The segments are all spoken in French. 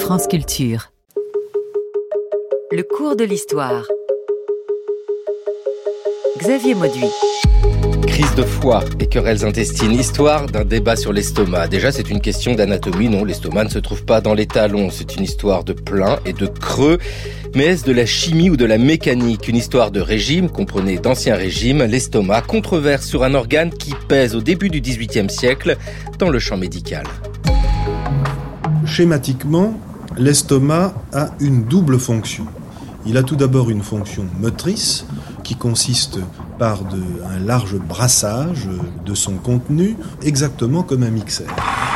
France Culture. Le cours de l'histoire. Xavier Mauduit. Crise de foie et querelles intestines, histoire d'un débat sur l'estomac. Déjà, c'est une question d'anatomie, non, l'estomac ne se trouve pas dans les talons. C'est une histoire de plein et de creux. Mais est-ce de la chimie ou de la mécanique? Une histoire de régime, comprenez d'ancien régime, l'estomac, controverse sur un organe qui pèse au début du XVIIIe siècle dans le champ médical. Schématiquement, l'estomac a une double fonction. Il a tout d'abord une fonction motrice qui consiste par un large brassage de son contenu, exactement comme un mixeur.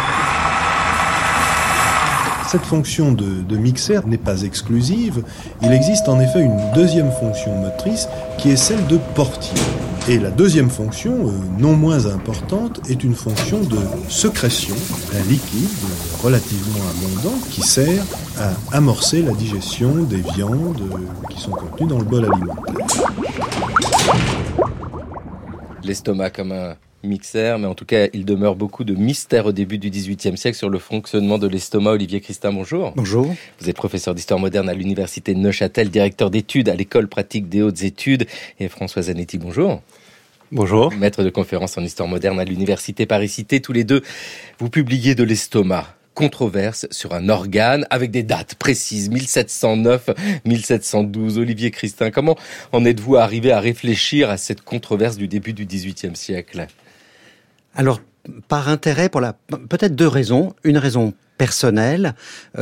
Cette fonction de mixeur n'est pas exclusive. Il existe en effet une deuxième fonction motrice qui est celle de portier. Et la deuxième fonction, non moins importante, est une fonction de sécrétion d'un liquide relativement abondant qui sert à amorcer la digestion des viandes qui sont contenues dans le bol alimentaire. L'estomac comme un mixeur, mais en tout cas, il demeure beaucoup de mystères au début du XVIIIe siècle sur le fonctionnement de l'estomac. Olivier Christin, bonjour. Bonjour. Vous êtes professeur d'histoire moderne à l'université de Neuchâtel, directeur d'études à l'école pratique des hautes études. Et François Zanetti, bonjour. Bonjour. Maître de conférences en histoire moderne à l'université Paris-Cité. Tous les deux, vous publiez de l'estomac. Controverse sur un organe avec des dates précises, 1709, 1712. Olivier Christin, comment en êtes-vous arrivé à réfléchir à cette controverse du début du XVIIIe siècle ? Alors, par intérêt, peut-être deux raisons. Une raison personnelle,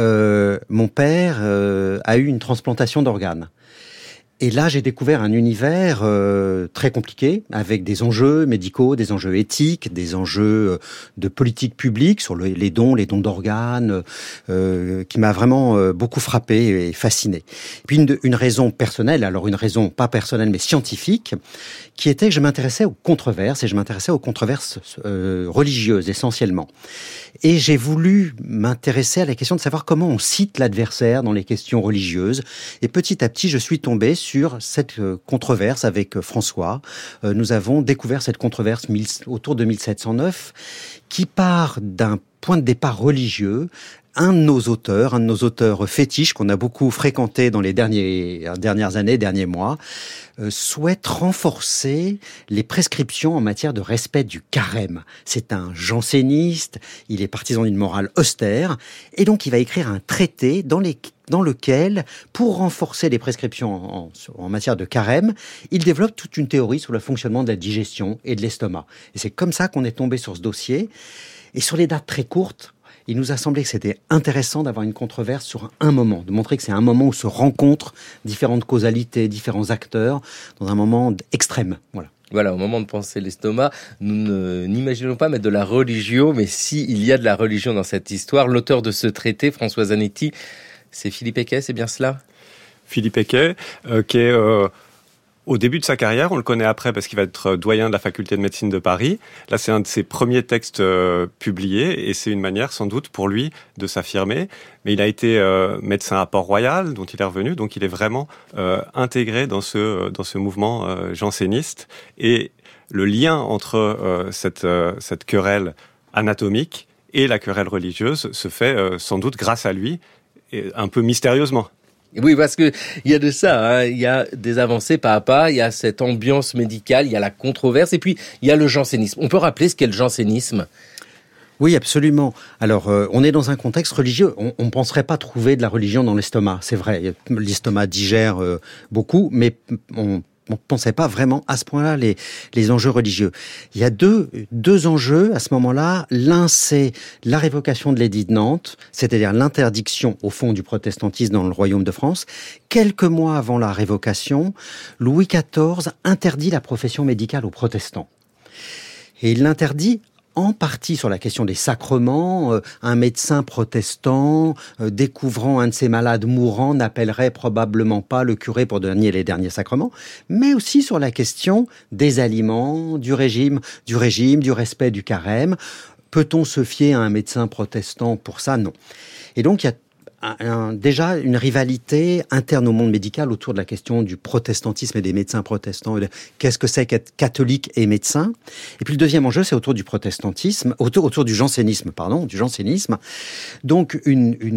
mon père a eu une transplantation d'organes. Et là, j'ai découvert un univers très compliqué, avec des enjeux médicaux, des enjeux éthiques, des enjeux de politique publique sur les dons d'organes, qui m'a vraiment beaucoup frappé et fasciné. Et puis une raison personnelle, alors une raison pas personnelle mais scientifique, qui était que je m'intéressais aux controverses, et je m'intéressais aux controverses religieuses essentiellement. Et j'ai voulu m'intéresser à la question de savoir comment on cite l'adversaire dans les questions religieuses. Et petit à petit, je suis tombé sur cette controverse avec François. Nous avons découvert cette controverse autour de 1709 qui part d'un point de départ religieux. Un de nos auteurs fétiches qu'on a beaucoup fréquenté dans les dernières années, derniers mois, souhaite renforcer les prescriptions en matière de respect du carême. C'est un janséniste, il est partisan d'une morale austère, et donc il va écrire un traité dans lequel, pour renforcer les prescriptions en matière de carême, il développe toute une théorie sur le fonctionnement de la digestion et de l'estomac. Et c'est comme ça qu'on est tombé sur ce dossier. Et sur les dates très courtes, il nous a semblé que c'était intéressant d'avoir une controverse sur un moment, de montrer que c'est un moment où se rencontrent différentes causalités, différents acteurs, dans un moment extrême. Voilà, au moment de penser l'estomac, nous n'imaginons pas mettre de la religion, mais s'il y a de la religion dans cette histoire, l'auteur de ce traité, François Zanetti, c'est Philippe Eckey, c'est bien cela ? Philippe Eckey, qui est au début de sa carrière, on le connaît après parce qu'il va être doyen de la faculté de médecine de Paris. Là, c'est un de ses premiers textes publiés et c'est une manière sans doute pour lui de s'affirmer. Mais il a été médecin à Port-Royal, dont il est revenu, donc il est vraiment intégré dans ce mouvement janséniste. Et le lien entre cette querelle anatomique et la querelle religieuse se fait sans doute grâce à lui, et un peu mystérieusement. Oui, parce que il y a de ça, il y a des avancées pas à pas, il y a cette ambiance médicale, il y a la controverse, et puis il y a le jansénisme. On peut rappeler ce qu'est le jansénisme ? Oui, absolument. Alors, on est dans un contexte religieux. On ne penserait pas trouver de la religion dans l'estomac, c'est vrai. L'estomac digère beaucoup, mais on pensait pas vraiment à ce point-là les enjeux religieux. Il y a deux enjeux à ce moment-là. L'un, c'est la révocation de l'édit de Nantes, c'est-à-dire l'interdiction, au fond, du protestantisme dans le royaume de France. Quelques mois avant la révocation, Louis XIV interdit la profession médicale aux protestants. Et il l'interdit en partie sur la question des sacrements. Un médecin protestant, découvrant un de ses malades mourants, n'appellerait probablement pas le curé pour donner les derniers sacrements, mais aussi sur la question des aliments, du régime, du respect du carême. Peut-on se fier à un médecin protestant pour ça ? Non. Et donc, il y a déjà une rivalité interne au monde médical autour de la question du protestantisme et des médecins protestants. Qu'est-ce que c'est qu'être catholique et médecin? Et puis le deuxième enjeu, c'est autour du protestantisme, autour du jansénisme, Donc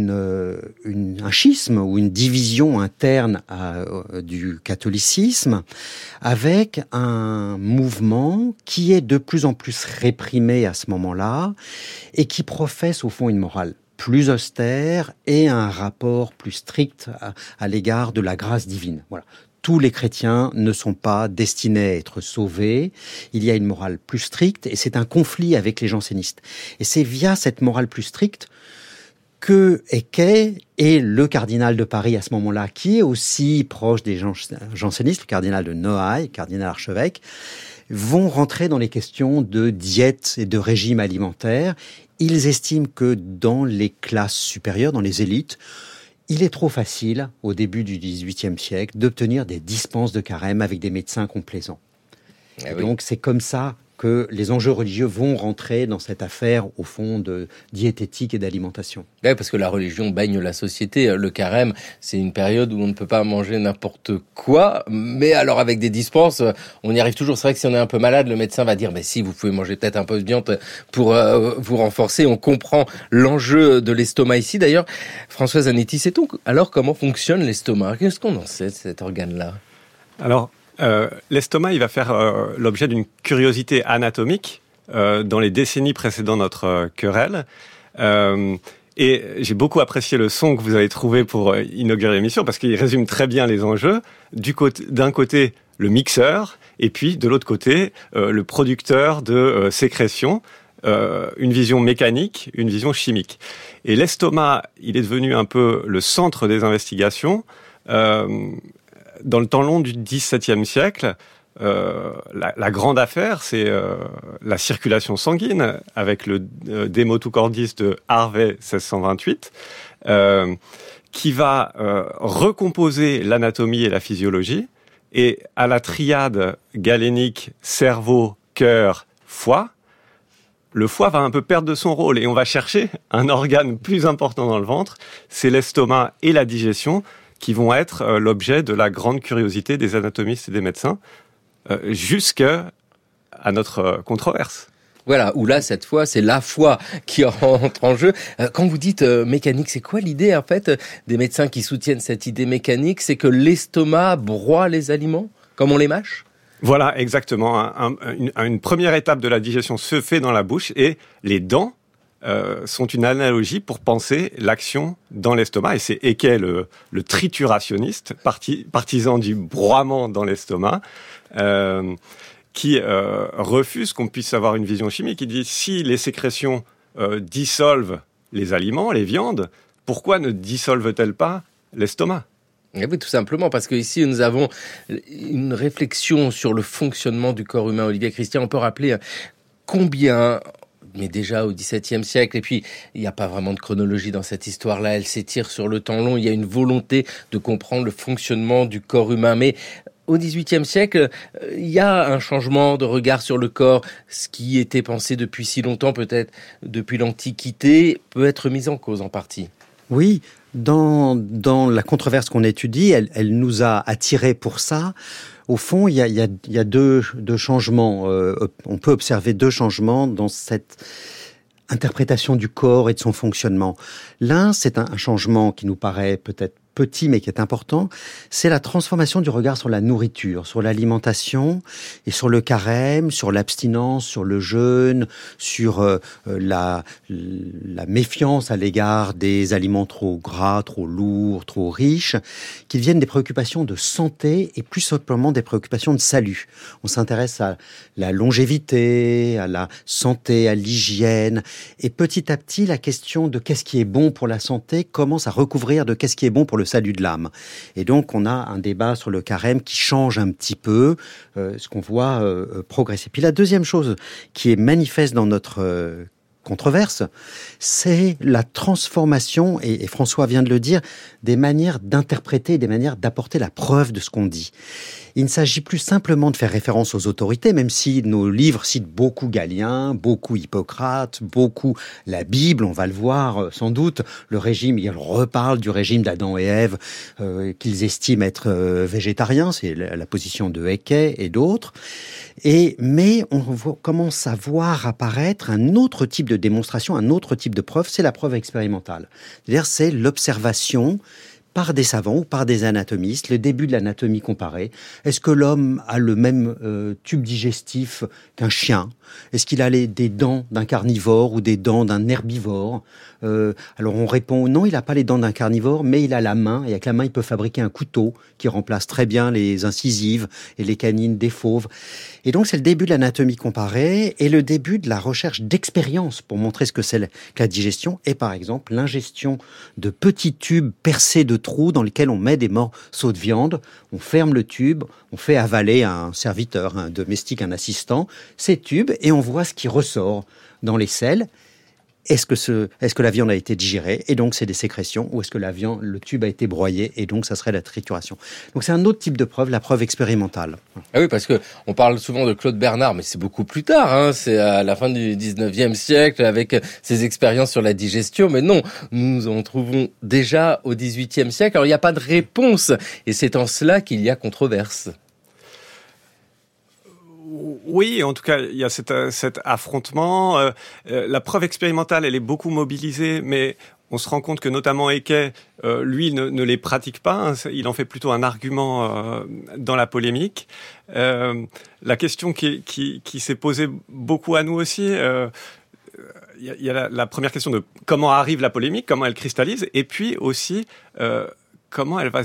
un schisme ou une division interne du catholicisme, avec un mouvement qui est de plus en plus réprimé à ce moment-là et qui professe au fond une morale plus austère et un rapport plus strict à l'égard de la grâce divine. Voilà. Tous les chrétiens ne sont pas destinés à être sauvés. Il y a une morale plus stricte et c'est un conflit avec les jansénistes. Et c'est via cette morale plus stricte que Ecce et le cardinal de Paris à ce moment-là, qui est aussi proche des jansénistes, le cardinal de Noailles, cardinal archevêque, vont rentrer dans les questions de diète et de régime alimentaire. Ils estiment que dans les classes supérieures, dans les élites, il est trop facile, au début du XVIIIe siècle, d'obtenir des dispenses de carême avec des médecins complaisants. Donc c'est comme ça que les enjeux religieux vont rentrer dans cette affaire, au fond, de diététique et d'alimentation. Oui, parce que la religion baigne la société. Le carême, c'est une période où on ne peut pas manger n'importe quoi, mais alors avec des dispenses, on y arrive toujours. C'est vrai que si on est un peu malade, le médecin va dire, mais si, vous pouvez manger peut-être un peu de viande pour vous renforcer. On comprend l'enjeu de l'estomac ici. D'ailleurs, Françoise Zanetti, sait-on alors comment fonctionne l'estomac? Qu'est-ce qu'on en sait de cet organe-là? Alors, l'estomac, il va faire l'objet d'une curiosité anatomique dans les décennies précédant notre querelle. Et j'ai beaucoup apprécié le son que vous avez trouvé pour inaugurer l'émission parce qu'il résume très bien les enjeux. D'un côté, le mixeur, et puis de l'autre côté, le producteur de sécrétions. Une vision mécanique, une vision chimique. Et l'estomac, il est devenu un peu le centre des investigations. Dans le temps long du XVIIe siècle, la grande affaire, c'est la circulation sanguine, avec le De Motu Cordis de Harvey 1628, qui va recomposer l'anatomie et la physiologie, et à la triade galénique cerveau, cœur, foie, le foie va un peu perdre de son rôle, et on va chercher un organe plus important dans le ventre, c'est l'estomac et la digestion, qui vont être l'objet de la grande curiosité des anatomistes et des médecins, jusqu'à notre controverse. Voilà, où là, cette fois, c'est la foi qui entre en jeu. Quand vous dites mécanique, c'est quoi l'idée, en fait, des médecins qui soutiennent cette idée mécanique? C'est que l'estomac broie les aliments, comme on les mâche? Voilà, exactement. Une première étape de la digestion se fait dans la bouche, et les dents sont une analogie pour penser l'action dans l'estomac. Et c'est Ecce, le triturationniste, partisan du broiement dans l'estomac, qui refuse qu'on puisse avoir une vision chimique. Il dit, si les sécrétions dissolvent les aliments, les viandes, pourquoi ne dissolvent-elles pas l'estomac? Et oui, tout simplement, parce que ici nous avons une réflexion sur le fonctionnement du corps humain. Olivier Christian, on peut rappeler combien... mais déjà au XVIIe siècle, et puis il n'y a pas vraiment de chronologie dans cette histoire-là, elle s'étire sur le temps long, il y a une volonté de comprendre le fonctionnement du corps humain, mais au XVIIIe siècle, il y a un changement de regard sur le corps, ce qui était pensé depuis si longtemps, peut-être depuis l'Antiquité, peut être mis en cause en partie. Oui, dans la controverse qu'on étudie, elle nous a attirés pour ça. Au fond, il y a deux changements. On peut observer deux changements dans cette interprétation du corps et de son fonctionnement. L'un, c'est un changement qui nous paraît peut-être petit mais qui est important, c'est la transformation du regard sur la nourriture, sur l'alimentation et sur le carême, sur l'abstinence, sur le jeûne, sur la méfiance à l'égard des aliments trop gras, trop lourds, trop riches, qui deviennent des préoccupations de santé et plus simplement des préoccupations de salut. On s'intéresse à la longévité, à la santé, à l'hygiène, et petit à petit, la question de qu'est-ce qui est bon pour la santé commence à recouvrir de qu'est-ce qui est bon pour le salut de l'âme. Et donc, on a un débat sur le carême qui change un petit peu ce qu'on voit progresser. Puis la deuxième chose qui est manifeste dans notre controverse, c'est la transformation, et François vient de le dire, des manières d'interpréter, des manières d'apporter la preuve de ce qu'on dit. Il ne s'agit plus simplement de faire référence aux autorités, même si nos livres citent beaucoup Galien, beaucoup Hippocrate, beaucoup la Bible, on va le voir sans doute. Le régime, il reparle du régime d'Adam et Ève qu'ils estiment être végétariens, c'est la position de Haeckel et d'autres. Mais on commence à voir apparaître un autre type de démonstration, un autre type de preuve, c'est la preuve expérimentale. C'est-à-dire c'est l'observation par des savants ou par des anatomistes, le début de l'anatomie comparée. Est-ce que l'homme a le même tube digestif qu'un chien ? Est-ce qu'il a des dents d'un carnivore ou des dents d'un herbivore ? Alors on répond non, il n'a pas les dents d'un carnivore, mais il a la main, et avec la main il peut fabriquer un couteau qui remplace très bien les incisives et les canines des fauves. Et donc c'est le début de l'anatomie comparée et le début de la recherche d'expérience pour montrer ce que c'est que la digestion, et par exemple l'ingestion de petits tubes percés de trous dans lesquels on met des morceaux de viande, on ferme le tube, on fait avaler à un serviteur, un domestique, un assistant, ces tubes, et on voit ce qui ressort dans les selles. Est-ce que la viande a été digérée et donc c'est des sécrétions, ou est-ce que le tube a été broyé et donc ça serait la trituration. Donc c'est un autre type de preuve, la preuve expérimentale. Ah oui, parce que on parle souvent de Claude Bernard, mais c'est beaucoup plus tard, hein. C'est à la fin du 19e siècle avec ses expériences sur la digestion. Mais non, nous en trouvons déjà au 18e siècle. Alors il n'y a pas de réponse et c'est en cela qu'il y a controverse. Oui, en tout cas, il y a cet affrontement. La preuve expérimentale, elle est beaucoup mobilisée, mais on se rend compte que notamment Haeckel, lui, ne les pratique pas. Hein. Il en fait plutôt un argument dans la polémique. La question qui s'est posée beaucoup à nous aussi, il y a la première question de comment arrive la polémique, comment elle cristallise, et puis aussi comment elle va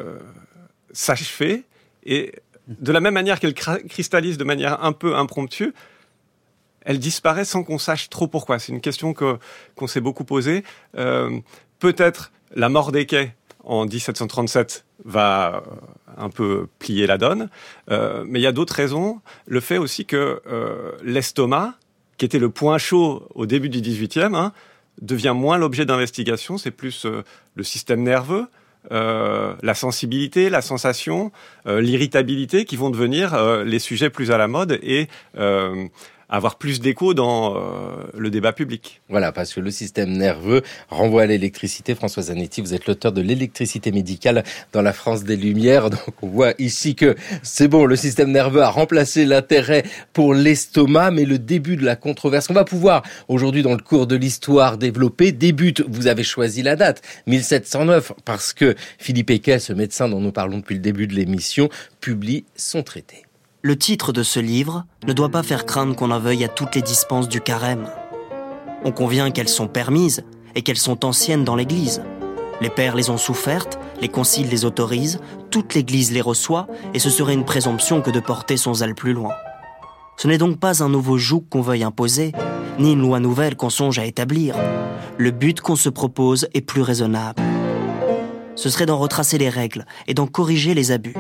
s'achever. Et de la même manière qu'elle cristallise de manière un peu impromptue, elle disparaît sans qu'on sache trop pourquoi. C'est une question qu'on s'est beaucoup posée. Peut-être la mort d'Haeckel en 1737 va un peu plier la donne, mais il y a d'autres raisons. Le fait aussi que l'estomac, qui était le point chaud au début du 18e, devient moins l'objet d'investigation, c'est plus le système nerveux, la sensibilité, la sensation, l'irritabilité qui vont devenir les sujets plus à la mode et avoir plus d'écho dans le débat public. Voilà, parce que le système nerveux renvoie à l'électricité. François Zanetti, vous êtes l'auteur de l'électricité médicale dans la France des Lumières. Donc on voit ici que c'est bon, le système nerveux a remplacé l'intérêt pour l'estomac, mais le début de la controverse, on va pouvoir aujourd'hui dans le cours de l'histoire développer, débute, vous avez choisi la date, 1709, parce que Philippe Haeckel, ce médecin dont nous parlons depuis le début de l'émission, publie son traité. Le titre de ce livre ne doit pas faire craindre qu'on en veuille à toutes les dispenses du carême. On convient qu'elles sont permises et qu'elles sont anciennes dans l'Église. Les pères les ont souffertes, les conciles les autorisent, toute l'Église les reçoit, et ce serait une présomption que de porter son zèle plus loin. Ce n'est donc pas un nouveau joug qu'on veuille imposer, ni une loi nouvelle qu'on songe à établir. Le but qu'on se propose est plus raisonnable. Ce serait d'en retracer les règles et d'en corriger les abus.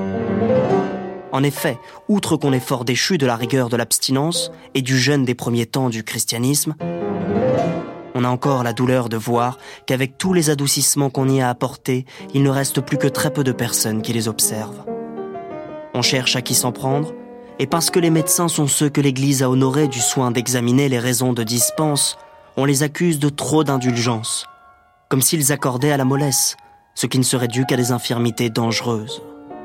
En effet, outre qu'on est fort déchu de la rigueur de l'abstinence et du jeûne des premiers temps du christianisme, on a encore la douleur de voir qu'avec tous les adoucissements qu'on y a apportés, il ne reste plus que très peu de personnes qui les observent. On cherche à qui s'en prendre, et parce que les médecins sont ceux que l'Église a honorés du soin d'examiner les raisons de dispense, on les accuse de trop d'indulgence, comme s'ils accordaient à la mollesse, ce qui ne serait dû qu'à des infirmités dangereuses.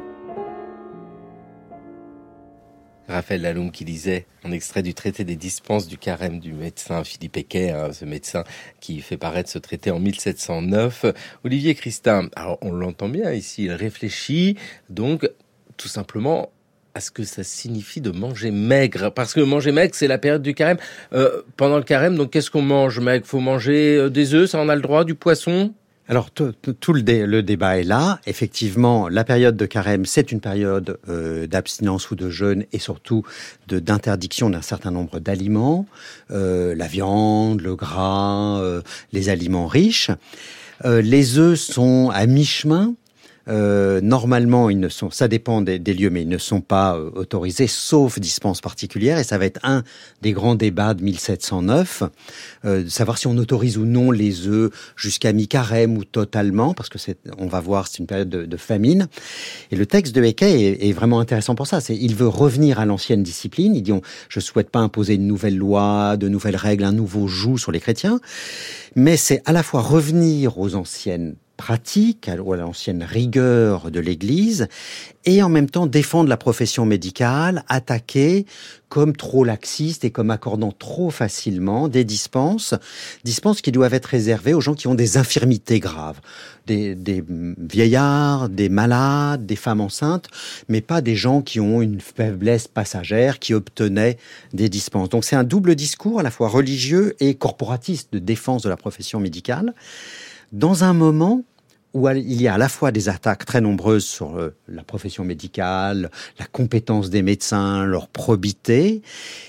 Raphaël Laloum qui lisait un extrait du traité des dispenses du carême du médecin Philippe Haeckel, ce médecin qui fait paraître ce traité en 1709. Olivier Christin, alors on l'entend bien ici, il réfléchit donc tout simplement à ce que ça signifie de manger maigre. Parce que manger maigre, c'est la période du carême. Pendant le carême, donc qu'est-ce qu'on mange maigre ? Faut manger des œufs, ça en a le droit, du poisson ? Alors tout le débat est là. Effectivement, la période de carême, c'est une période d'abstinence ou de jeûne et surtout d'interdiction d'un certain nombre d'aliments, la viande, le gras, les aliments riches. Les œufs sont à mi-chemin. Normalement, ça dépend des lieux, mais ils ne sont pas autorisés, sauf dispense particulière. Et ça va être un des grands débats de 1709, de savoir si on autorise ou non les œufs jusqu'à mi-carême ou totalement, parce que on va voir, c'est une période de famine. Et le texte de Haeckel est vraiment intéressant pour ça. Il veut revenir à l'ancienne discipline. Il dit, je souhaite pas imposer une nouvelle loi, de nouvelles règles, un nouveau joug sur les chrétiens, mais c'est à la fois revenir aux anciennes pratiques, à l'ancienne rigueur de l'Église, et en même temps défendre la profession médicale, attaquer comme trop laxiste et comme accordant trop facilement des dispenses qui doivent être réservées aux gens qui ont des infirmités graves, des vieillards, des malades, des femmes enceintes, mais pas des gens qui ont une faiblesse passagère, qui obtenaient des dispenses. Donc c'est un double discours, à la fois religieux et corporatiste, de défense de la profession médicale, dans un moment où il y a à la fois des attaques très nombreuses sur la profession médicale, la compétence des médecins, leur probité,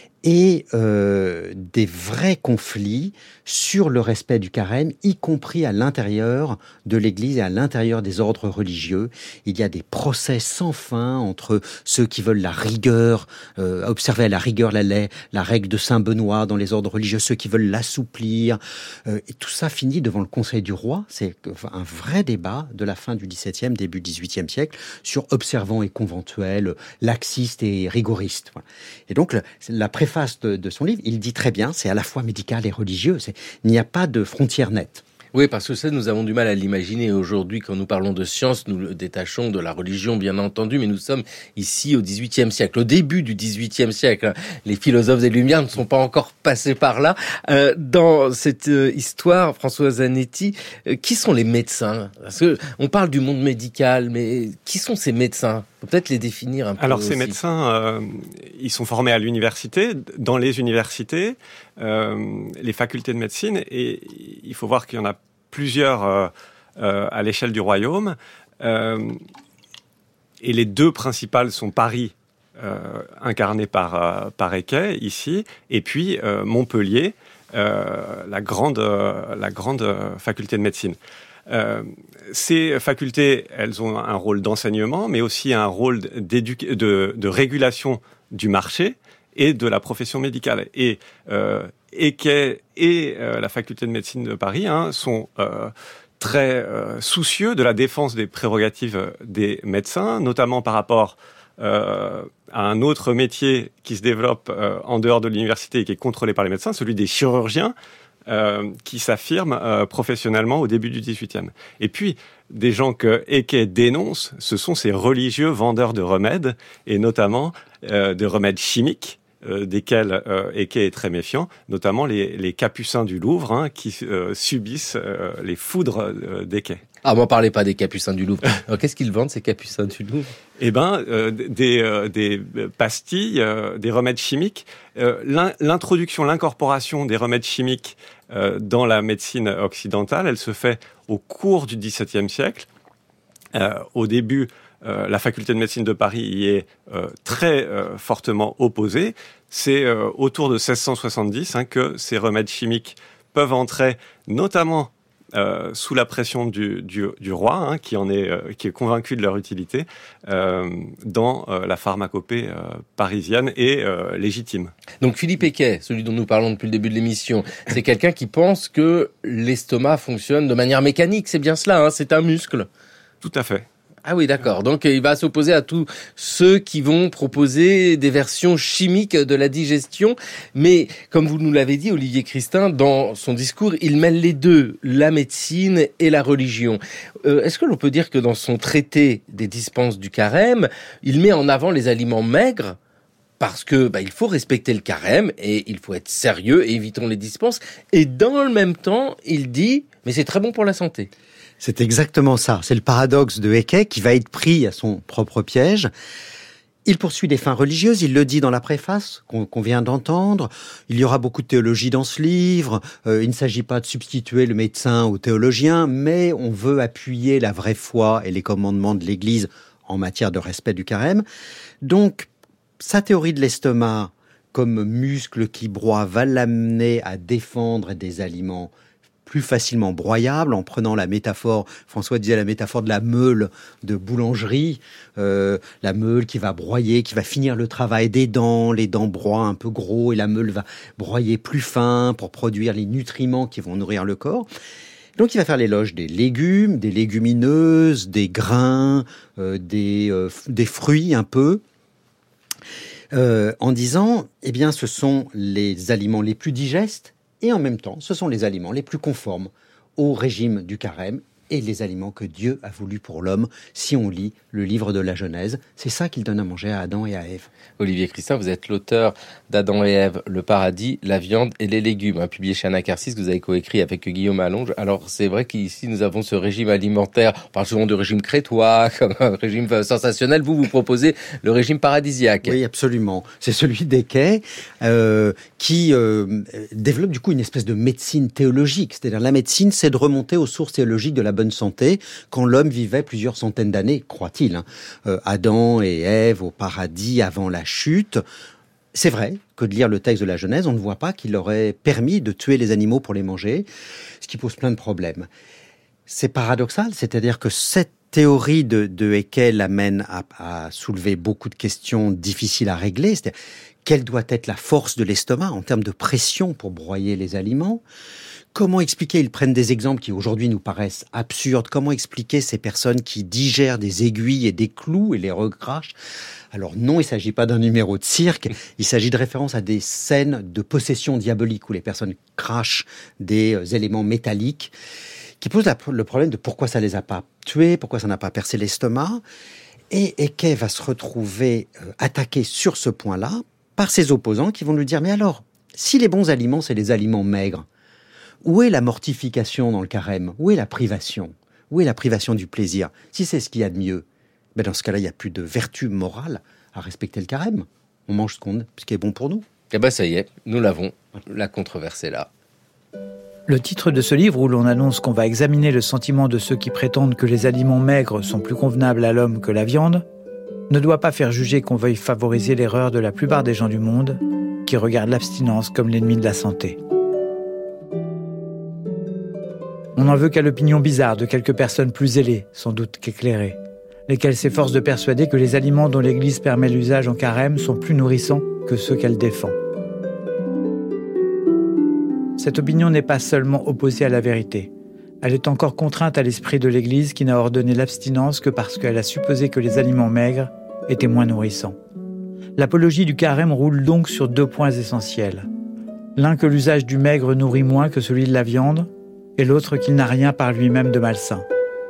et des vrais conflits sur le respect du carême, y compris à l'intérieur de l'Église et à l'intérieur des ordres religieux. Il y a des procès sans fin entre ceux qui veulent la rigueur, observer à la rigueur la règle de Saint Benoît dans les ordres religieux, ceux qui veulent l'assouplir. Et tout ça finit devant le Conseil du Roi. C'est un vrai débat de la fin du XVIIe, début XVIIIe siècle sur observants et conventuels, laxistes et rigoristes. Voilà. Et donc, la préface de son livre, il dit très bien, c'est à la fois médical et religieux. Il n'y a pas de frontière nette. Oui, parce que ça, nous avons du mal à l'imaginer aujourd'hui. Quand nous parlons de science, nous le détachons de la religion, bien entendu, mais nous sommes ici au XVIIIe siècle, au début du XVIIIe siècle. Les philosophes des Lumières ne sont pas encore passés par là. Dans cette histoire, François Zanetti, qui sont les médecins? Parce que on parle du monde médical, mais qui sont ces médecins? Peut-être les définir un peu. Alors aussi. Ces médecins, ils sont formés à l'université, dans les universités, les facultés de médecine, et il faut voir qu'il y en a plusieurs à l'échelle du royaume. Et les deux principales sont Paris, incarné par Haeckel, ici, et puis Montpellier, la grande faculté de médecine. Ces facultés, elles ont un rôle d'enseignement, mais aussi un rôle de régulation du marché et de la profession médicale. Et Haeckel et la faculté de médecine de Paris sont très soucieux de la défense des prérogatives des médecins, notamment par rapport à un autre métier qui se développe en dehors de l'université et qui est contrôlé par les médecins, celui des chirurgiens, qui s'affirment professionnellement au début du XVIIIe. Et puis, des gens que Haeckel dénonce, ce sont ces religieux vendeurs de remèdes, et notamment de remèdes chimiques, desquels Haeckel est très méfiant, notamment les capucins du Louvre, qui subissent les foudres d'Haeckel. Ah, m'en parlez pas des capucins du Louvre. Alors, qu'est-ce qu'ils vendent, ces capucins du Louvre? Eh ben, des pastilles, des remèdes chimiques. L'introduction, l'incorporation des remèdes chimiques dans la médecine occidentale, elle se fait au cours du XVIIe siècle. Au début, la faculté de médecine de Paris y est très fortement opposée. C'est autour de 1670 que ces remèdes chimiques peuvent entrer, notamment sous la pression du roi, qui est convaincu de leur utilité, dans la pharmacopée parisienne et légitime. Donc Philippe Haeckel, celui dont nous parlons depuis le début de l'émission, c'est quelqu'un qui pense que l'estomac fonctionne de manière mécanique, c'est bien cela, c'est un muscle. Tout à fait. Ah oui, d'accord. Donc, il va s'opposer à tous ceux qui vont proposer des versions chimiques de la digestion. Mais, comme vous nous l'avez dit, Olivier Christin, dans son discours, il mêle les deux, la médecine et la religion. Est-ce que l'on peut dire que dans son traité des dispenses du carême, il met en avant les aliments maigres? Parce que il faut respecter le carême et il faut être sérieux et évitons les dispenses. Et dans le même temps, il dit, mais c'est très bon pour la santé. C'est exactement ça. C'est le paradoxe de Haeckel qui va être pris à son propre piège. Il poursuit des fins religieuses, il le dit dans la préface qu'on vient d'entendre. Il y aura beaucoup de théologie dans ce livre. Il ne s'agit pas de substituer le médecin au théologien, mais on veut appuyer la vraie foi et les commandements de l'Église en matière de respect du carême. Donc, sa théorie de l'estomac comme muscle qui broie va l'amener à défendre des aliments plus facilement broyable, en prenant la métaphore, François disait la métaphore de la meule de boulangerie, la meule qui va broyer, qui va finir le travail des dents, les dents broient un peu gros et la meule va broyer plus fin pour produire les nutriments qui vont nourrir le corps. Donc il va faire l'éloge des légumes, des légumineuses, des grains, des fruits un peu, en disant, eh bien ce sont les aliments les plus digestes, et en même temps, ce sont les aliments les plus conformes au régime du carême et les aliments que Dieu a voulu pour l'homme. Si on lit le livre de la Genèse, c'est ça qu'il donne à manger à Adam et à Ève. Olivier Christin, vous êtes l'auteur d'Adam et Ève, le paradis, la viande et les légumes, publié chez Anacarsis, que vous avez coécrit avec Guillaume Allonge. Alors c'est vrai qu'ici nous avons ce régime alimentaire, on parle souvent de régime crétois, comme un régime sensationnel. Vous proposez le régime paradisiaque. Oui, absolument. C'est celui d'Eckhé qui développe du coup une espèce de médecine théologique. C'est-à-dire la médecine, c'est de remonter aux sources théologiques de la bonne santé quand l'homme vivait plusieurs centaines d'années, croit-il. Adam et Ève au paradis avant la chute. C'est vrai que de lire le texte de la Genèse, on ne voit pas qu'il aurait permis de tuer les animaux pour les manger, ce qui pose plein de problèmes. C'est paradoxal, c'est-à-dire que cette théorie de Eckhé l'amène à soulever beaucoup de questions difficiles à régler. C'est-à-dire, quelle doit être la force de l'estomac en termes de pression pour broyer les aliments ? Comment expliquer, ils prennent des exemples qui aujourd'hui nous paraissent absurdes, comment expliquer ces personnes qui digèrent des aiguilles et des clous et les recrachent ? Alors non, il ne s'agit pas d'un numéro de cirque, il s'agit de référence à des scènes de possession diabolique où les personnes crachent des éléments métalliques qui posent le problème de pourquoi ça ne les a pas tués, pourquoi ça n'a pas percé l'estomac. Et Eckhé va se retrouver attaqué sur ce point-là par ses opposants qui vont lui dire « Mais alors, si les bons aliments, c'est les aliments maigres, où est la mortification dans le carême ? Où est la privation ? Où est la privation du plaisir ? Si c'est ce qu'il y a de mieux, ben dans ce cas-là, il n'y a plus de vertu morale à respecter le carême. On mange ce qui est bon pour nous. » Eh ben ça y est, nous l'avons. La controverse est là. Le titre de ce livre, où l'on annonce qu'on va examiner le sentiment de ceux qui prétendent que les aliments maigres sont plus convenables à l'homme que la viande, ne doit pas faire juger qu'on veuille favoriser l'erreur de la plupart des gens du monde qui regardent l'abstinence comme l'ennemi de la santé. On n'en veut qu'à l'opinion bizarre de quelques personnes plus zélées, sans doute qu'éclairées, lesquelles s'efforcent de persuader que les aliments dont l'Église permet l'usage en carême sont plus nourrissants que ceux qu'elle défend. Cette opinion n'est pas seulement opposée à la vérité. Elle est encore contrainte à l'esprit de l'Église qui n'a ordonné l'abstinence que parce qu'elle a supposé que les aliments maigres étaient moins nourrissants. L'apologie du carême roule donc sur 2 points essentiels. L'un que l'usage du maigre nourrit moins que celui de la viande, et l'autre qu'il n'a rien par lui-même de malsain.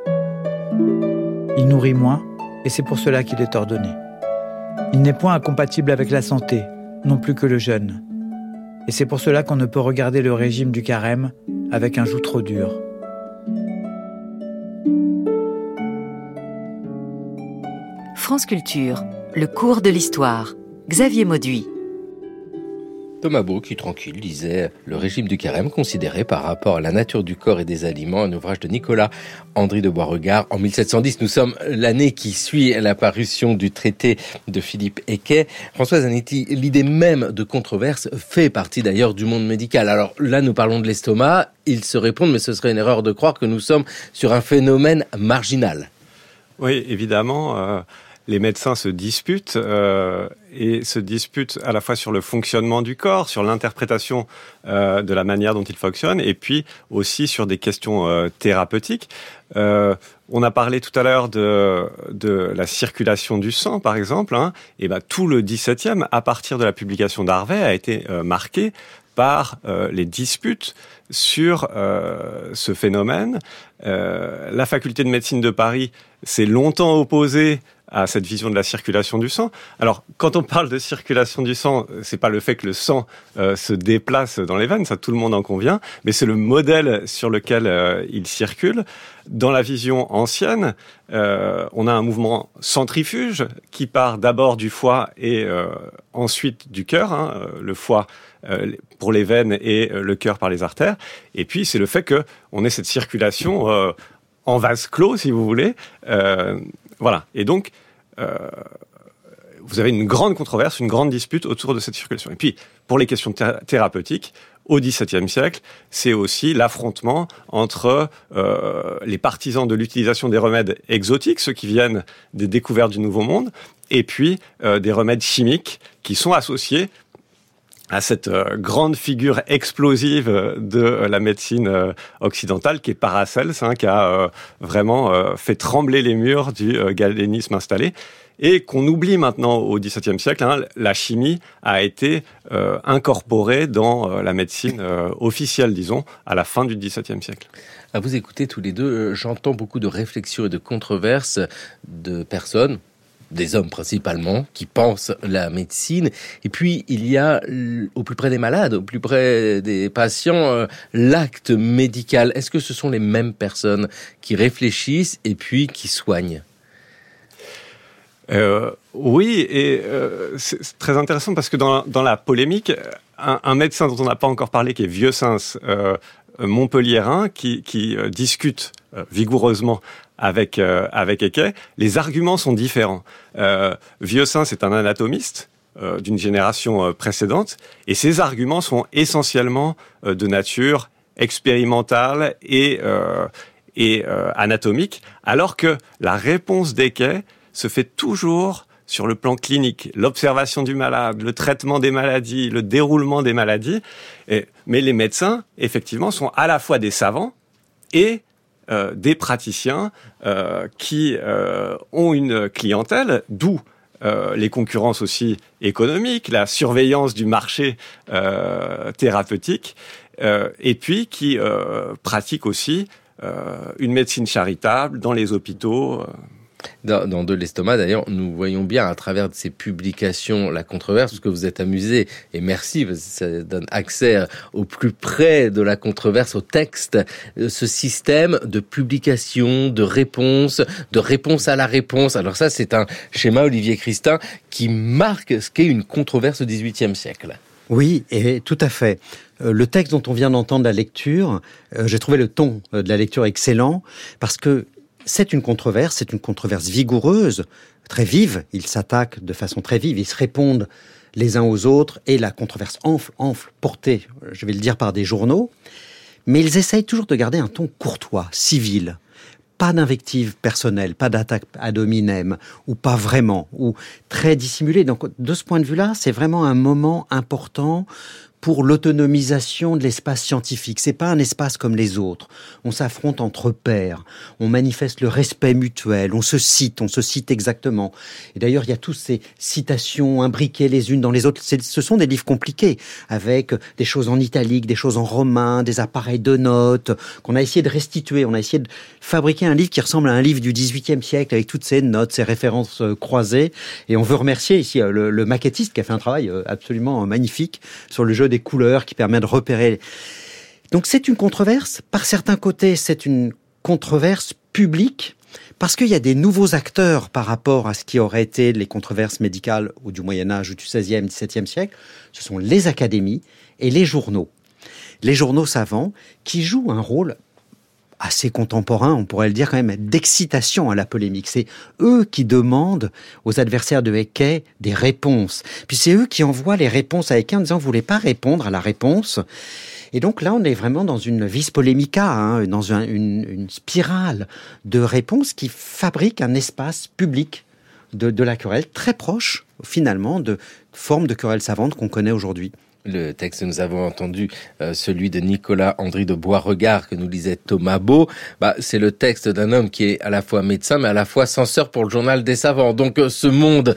Il nourrit moins, et c'est pour cela qu'il est ordonné. Il n'est point incompatible avec la santé, non plus que le jeûne. Et c'est pour cela qu'on ne peut regarder le régime du carême avec un joug trop dur. France Culture, le cours de l'histoire. Xavier Mauduit. Thomas Beau, qui tranquille, lisait Le régime du carême considéré par rapport à la nature du corps et des aliments, un ouvrage de Nicolas Andry de Boisregard en 1710. Nous sommes l'année qui suit la parution du traité de Philippe Eckhé. Françoise Zanetti, l'idée même de controverse fait partie d'ailleurs du monde médical. Alors là, nous parlons de l'estomac, ils se répondent, mais ce serait une erreur de croire que nous sommes sur un phénomène marginal. Oui, évidemment. Les médecins se disputent et se disputent à la fois sur le fonctionnement du corps, sur l'interprétation de la manière dont il fonctionne, et puis aussi sur des questions thérapeutiques. On a parlé tout à l'heure de la circulation du sang, par exemple. Et tout le XVIIe, à partir de la publication d'Harvey, a été marqué par les disputes sur ce phénomène. La faculté de médecine de Paris s'est longtemps opposée à cette vision de la circulation du sang. Alors, quand on parle de circulation du sang, c'est pas le fait que le sang se déplace dans les veines, ça tout le monde en convient, mais c'est le modèle sur lequel il circule. Dans la vision ancienne, on a un mouvement centrifuge qui part d'abord du foie et ensuite du cœur, le foie pour les veines et le cœur par les artères. Et puis, c'est le fait que on ait cette circulation en vase clos, si vous voulez. Voilà. Et donc, vous avez une grande controverse, une grande dispute autour de cette circulation. Et puis, pour les questions thérapeutiques, au XVIIe siècle, c'est aussi l'affrontement entre les partisans de l'utilisation des remèdes exotiques, ceux qui viennent des découvertes du Nouveau Monde, et puis des remèdes chimiques qui sont associés à cette grande figure explosive de la médecine occidentale, qui est Paracels, qui a vraiment fait trembler les murs du galénisme installé. Et qu'on oublie maintenant au XVIIe siècle, la chimie a été incorporée dans la médecine officielle, disons, à la fin du XVIIe siècle. À vous écouter tous les deux, j'entends beaucoup de réflexions et de controverses de personnes, des hommes principalement, qui pensent la médecine. Et puis, il y a, au plus près des malades, au plus près des patients, l'acte médical. Est-ce que ce sont les mêmes personnes qui réfléchissent et puis qui soignent ? Oui, et c'est très intéressant parce que dans la polémique, un médecin dont on n'a pas encore parlé, qui est Vieussens, montpelliérain, qui discute vigoureusement avec Ecquet, les arguments sont différents. Vieussens est un anatomiste d'une génération précédente, et ses arguments sont essentiellement de nature expérimentale et anatomique, alors que la réponse d'Ecquet se fait toujours sur le plan clinique, l'observation du malade, le traitement des maladies, le déroulement des maladies. Mais les médecins, effectivement, sont à la fois des savants et des praticiens qui ont une clientèle, d'où les concurrences aussi économiques, la surveillance du marché thérapeutique, et puis qui pratiquent aussi une médecine charitable dans les hôpitaux. Dans De l'estomac, d'ailleurs, nous voyons bien à travers de ces publications la controverse, parce que vous êtes amusé, et merci, parce que ça donne accès au plus près de la controverse, au texte, ce système de publication, de réponse à la réponse. Alors ça, c'est un schéma, Olivier Christin, qui marque ce qu'est une controverse au XVIIIe siècle. Oui, et tout à fait. Le texte dont on vient d'entendre la lecture, j'ai trouvé le ton de la lecture excellent, parce que c'est une controverse vigoureuse, très vive. Ils s'attaquent de façon très vive, ils se répondent les uns aux autres, et la controverse enfle, portée, je vais le dire, par des journaux. Mais ils essayent toujours de garder un ton courtois, civil. Pas d'invective personnelle, pas d'attaque ad hominem, ou pas vraiment, ou très dissimulé. Donc, de ce point de vue-là, c'est vraiment un moment important pour l'autonomisation de l'espace scientifique. C'est pas un espace comme les autres. On s'affronte entre pairs, on manifeste le respect mutuel, on se cite exactement. Et d'ailleurs, il y a toutes ces citations imbriquées les unes dans les autres. Ce sont des livres compliqués, avec des choses en italique, des choses en romain, des appareils de notes, qu'on a essayé de restituer. On a essayé de fabriquer un livre qui ressemble à un livre du XVIIIe siècle, avec toutes ces notes, ces références croisées. Et on veut remercier ici le maquettiste qui a fait un travail absolument magnifique sur le jeu des couleurs qui permet de repérer. Donc c'est une controverse. Par certains côtés, c'est une controverse publique parce qu'il y a des nouveaux acteurs par rapport à ce qui aurait été les controverses médicales ou du Moyen-Âge ou du XVIe, XVIIe siècle. Ce sont les académies et les journaux. Les journaux savants qui jouent un rôle assez contemporain, on pourrait le dire quand même, d'excitation à la polémique. C'est eux qui demandent aux adversaires de Ecquet des réponses. Puis c'est eux qui envoient les réponses à Ecquet en disant « vous voulez pas répondre à la réponse ?» Et donc là, on est vraiment dans une vis polemica, dans une spirale de réponses qui fabrique un espace public de la querelle très proche, finalement, de formes de querelle savante qu'on connaît aujourd'hui. Le texte, nous avons entendu celui de Nicolas Andry de Beauregard que nous lisait Thomas Beau. C'est le texte d'un homme qui est à la fois médecin mais à la fois censeur pour le journal des savants. Donc ce monde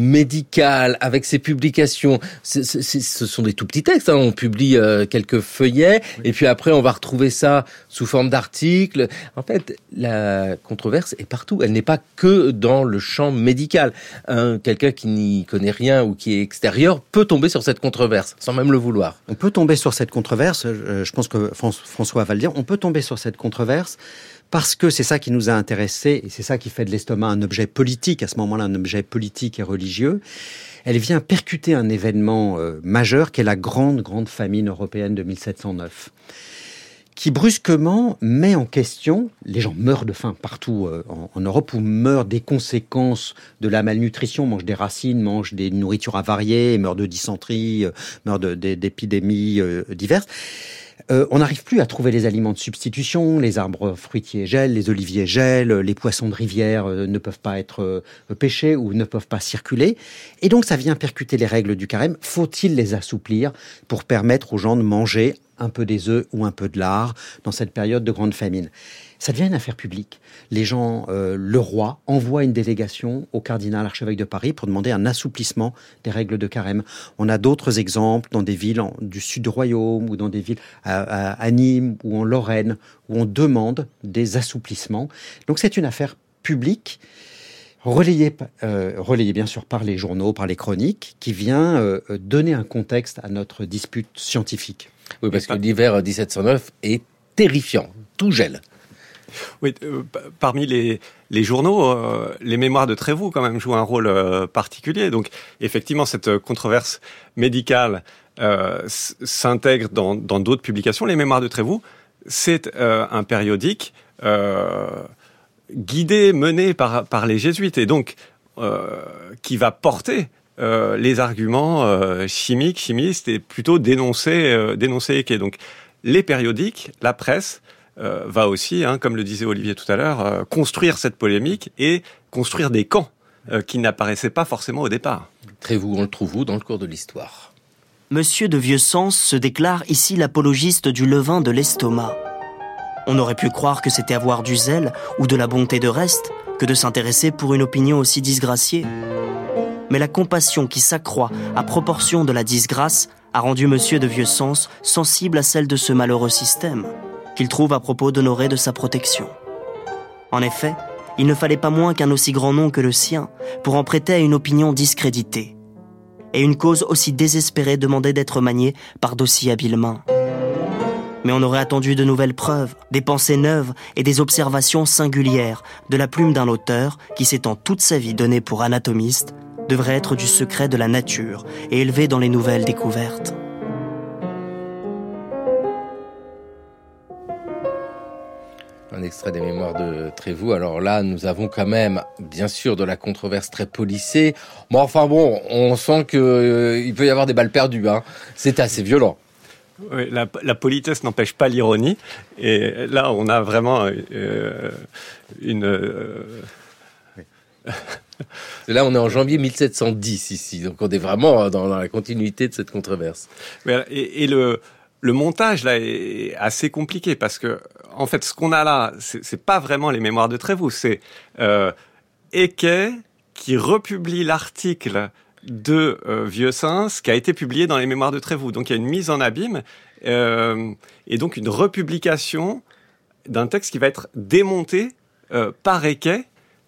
médical avec ses publications, ce sont des tout petits textes. On publie quelques feuillets et puis après on va retrouver ça sous forme d'articles. En fait, la controverse est partout. Elle n'est pas que dans le champ médical. Quelqu'un qui n'y connaît rien ou qui est extérieur peut tomber sur cette controverse sans même le vouloir. On peut tomber sur cette controverse, je pense que François va le dire, on peut tomber sur cette controverse parce que c'est ça qui nous a intéressés et c'est ça qui fait de l'estomac un objet politique, à ce moment-là un objet politique et religieux. Elle vient percuter un événement majeur qui est la grande famine européenne de 1709. qui brusquement met en question, les gens meurent de faim partout en Europe, ou meurent des conséquences de la malnutrition, mangent des racines, mangent des nourritures avariées, meurent de dysenterie, meurent d'épidémies diverses. On n'arrive plus à trouver les aliments de substitution, les arbres fruitiers gèlent, les oliviers gèlent, les poissons de rivière ne peuvent pas être pêchés ou ne peuvent pas circuler. Et donc ça vient percuter les règles du carême. Faut-il les assouplir pour permettre aux gens de manger un peu des œufs ou un peu de lard dans cette période de grande famine? Ça devient une affaire publique. Les gens, le roi envoie une délégation au cardinal archevêque de Paris pour demander un assouplissement des règles de carême. On a d'autres exemples dans des villes du sud du royaume ou dans des villes à Nîmes ou en Lorraine où on demande des assouplissements. Donc c'est une affaire publique relayée bien sûr par les journaux, par les chroniques, qui vient donner un contexte à notre dispute scientifique. Oui, parce que l'hiver 1709 est terrifiant. Tout gèle. Oui, parmi les journaux, les mémoires de Trévoux quand même jouent un rôle particulier. Donc effectivement, cette controverse médicale s'intègre dans d'autres publications. Les mémoires de Trévoux, c'est un périodique mené par les jésuites et donc qui va porter les arguments chimistes et plutôt dénoncer Ecce. Donc les périodiques, la presse va aussi, comme le disait Olivier tout à l'heure, construire cette polémique et construire des camps qui n'apparaissaient pas forcément au départ. Trévoux, on le trouve où dans le cours de l'histoire? Monsieur de Vieux-Sens se déclare ici l'apologiste du levain de l'estomac. On aurait pu croire que c'était avoir du zèle ou de la bonté de reste que de s'intéresser pour une opinion aussi disgraciée. Mais la compassion qui s'accroît à proportion de la disgrâce a rendu Monsieur de Vieux-Sens sensible à celle de ce malheureux système, qu'il trouve à propos d'Honoré de sa protection. En effet, il ne fallait pas moins qu'un aussi grand nom que le sien pour en prêter à une opinion discréditée. Et une cause aussi désespérée demandait d'être maniée par d'aussi habiles mains. Mais on aurait attendu de nouvelles preuves, des pensées neuves et des observations singulières de la plume d'un auteur qui, s'étant toute sa vie donné pour anatomiste, devrait être du secret de la nature et élevé dans les nouvelles découvertes. Un extrait des mémoires de Trévoux. Alors là, nous avons quand même, bien sûr, de la controverse très policée. Mais enfin bon, on sent qu'il peut y avoir des balles perdues. C'est assez violent. Oui, la politesse n'empêche pas l'ironie. Et là, on a vraiment Là, on est en janvier 1710 ici. Donc on est vraiment dans la continuité de cette controverse. Et le montage là est assez compliqué parce que en fait ce qu'on a là c'est pas vraiment les mémoires de Trévoux, c'est Ecce qui republie l'article de Vieux-Sens qui a été publié dans les mémoires de Trévoux. Donc il y a une mise en abîme et donc une republication d'un texte qui va être démonté par Ecce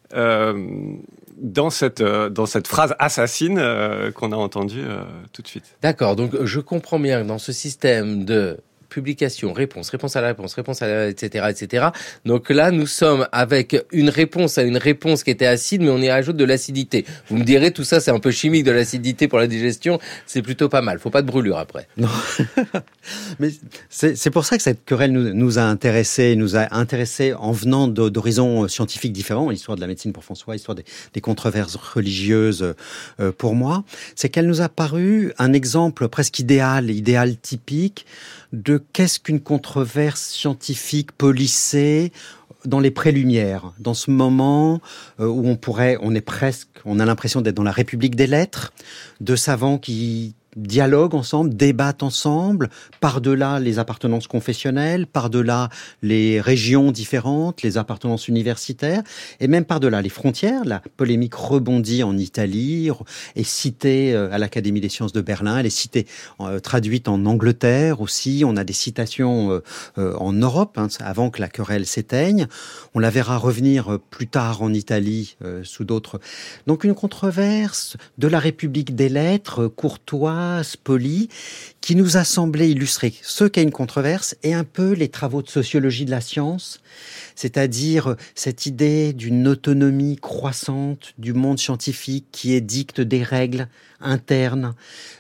dans cette phrase assassine qu'on a entendue tout de suite. D'accord, donc je comprends bien dans ce système de publication, réponse à la réponse, etc. Donc là, nous sommes avec une réponse à une réponse qui était acide, mais on y rajoute de l'acidité. Vous me direz, tout ça, c'est un peu chimique, de l'acidité pour la digestion, c'est plutôt pas mal. Faut pas de brûlure après. Non. Mais c'est pour ça que cette querelle nous a intéressés en venant d'horizons scientifiques différents, l'histoire de la médecine pour François, l'histoire des controverses religieuses pour moi. C'est qu'elle nous a paru un exemple presque idéal typique de qu'est-ce qu'une controverse scientifique policée dans les pré-Lumières, dans ce moment où on a l'impression d'être dans la République des lettres, de savants qui dialoguent ensemble, débattent ensemble, par-delà les appartenances confessionnelles, par-delà les régions différentes, les appartenances universitaires, et même par-delà les frontières. La polémique rebondit en Italie, est citée à l'Académie des sciences de Berlin, elle est citée, traduite en Angleterre aussi, on a des citations en Europe, avant que la querelle s'éteigne. On la verra revenir plus tard en Italie, sous d'autres... Donc une controverse de la République des lettres, courtoise, efficace, poli, qui nous a semblé illustrer ce qu'est une controverse et un peu les travaux de sociologie de la science, c'est-à-dire cette idée d'une autonomie croissante du monde scientifique qui édicte des règles internes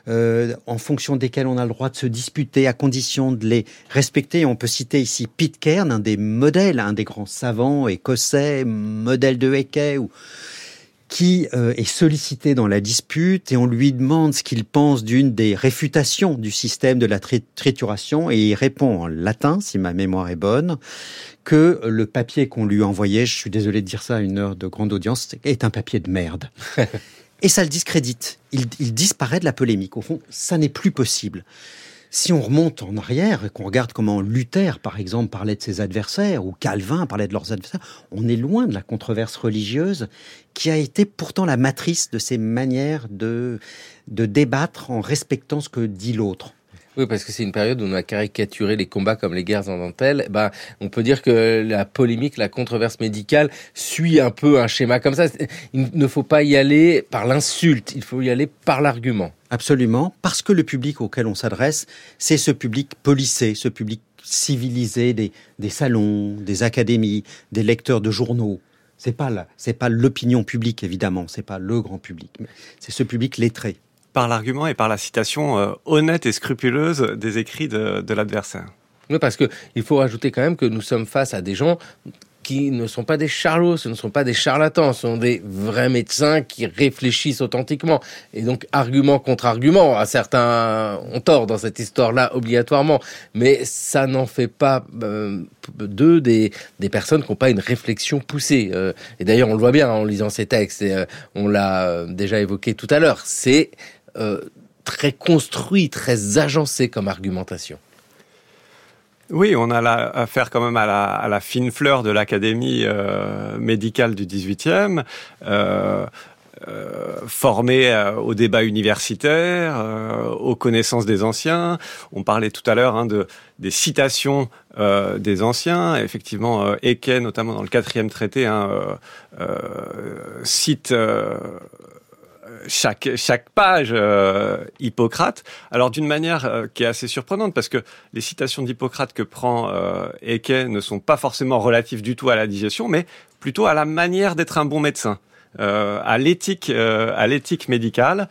en fonction desquelles on a le droit de se disputer à condition de les respecter. On peut citer ici Pitcairn, un des modèles, un des grands savants écossais, modèle de Haeckel, qui est sollicité dans la dispute et on lui demande ce qu'il pense d'une des réfutations du système de la trituration et il répond en latin, si ma mémoire est bonne, que le papier qu'on lui envoyait, je suis désolé de dire ça à une heure de grande audience, est un papier de merde. Et ça le discrédite. Il disparaît de la polémique. Au fond, ça n'est plus possible. Si on remonte en arrière et qu'on regarde comment Luther, par exemple, parlait de ses adversaires, ou Calvin parlait de leurs adversaires, on est loin de la controverse religieuse qui a été pourtant la matrice de ces manières de débattre en respectant ce que dit l'autre. Oui, parce que c'est une période où on a caricaturé les combats comme les guerres en dentelle. On peut dire que la polémique, la controverse médicale suit un peu un schéma comme ça. Il ne faut pas y aller par l'insulte, il faut y aller par l'argument. Absolument, parce que le public auquel on s'adresse, c'est ce public policé, ce public civilisé des salons, des académies, des lecteurs de journaux. C'est pas l'opinion publique, évidemment, c'est pas le grand public, mais c'est ce public lettré. Par l'argument et par la citation honnête et scrupuleuse des écrits de l'adversaire. Oui, parce que il faut rajouter quand même que nous sommes face à des gens qui ne sont pas des charlots, ce ne sont pas des charlatans, ce sont des vrais médecins qui réfléchissent authentiquement. Et donc, argument contre argument, certains ont tort dans cette histoire-là, obligatoirement. Mais ça n'en fait pas d'eux des personnes qui n'ont pas une réflexion poussée. Et d'ailleurs, on le voit bien en lisant ces textes, et on l'a déjà évoqué tout à l'heure, c'est très construit, très agencé comme argumentation. Oui, on a affaire quand même à la fine fleur de l'académie médicale du XVIIIe, formée au débat universitaire, aux connaissances des anciens. On parlait tout à l'heure des citations des anciens. Effectivement, Haeckel, notamment dans le 4e traité, cite chaque page Hippocrate. Alors d'une manière qui est assez surprenante, parce que les citations d'Hippocrate que prend Haeckel ne sont pas forcément relatives du tout à la digestion, mais plutôt à la manière d'être un bon médecin, à l'éthique médicale.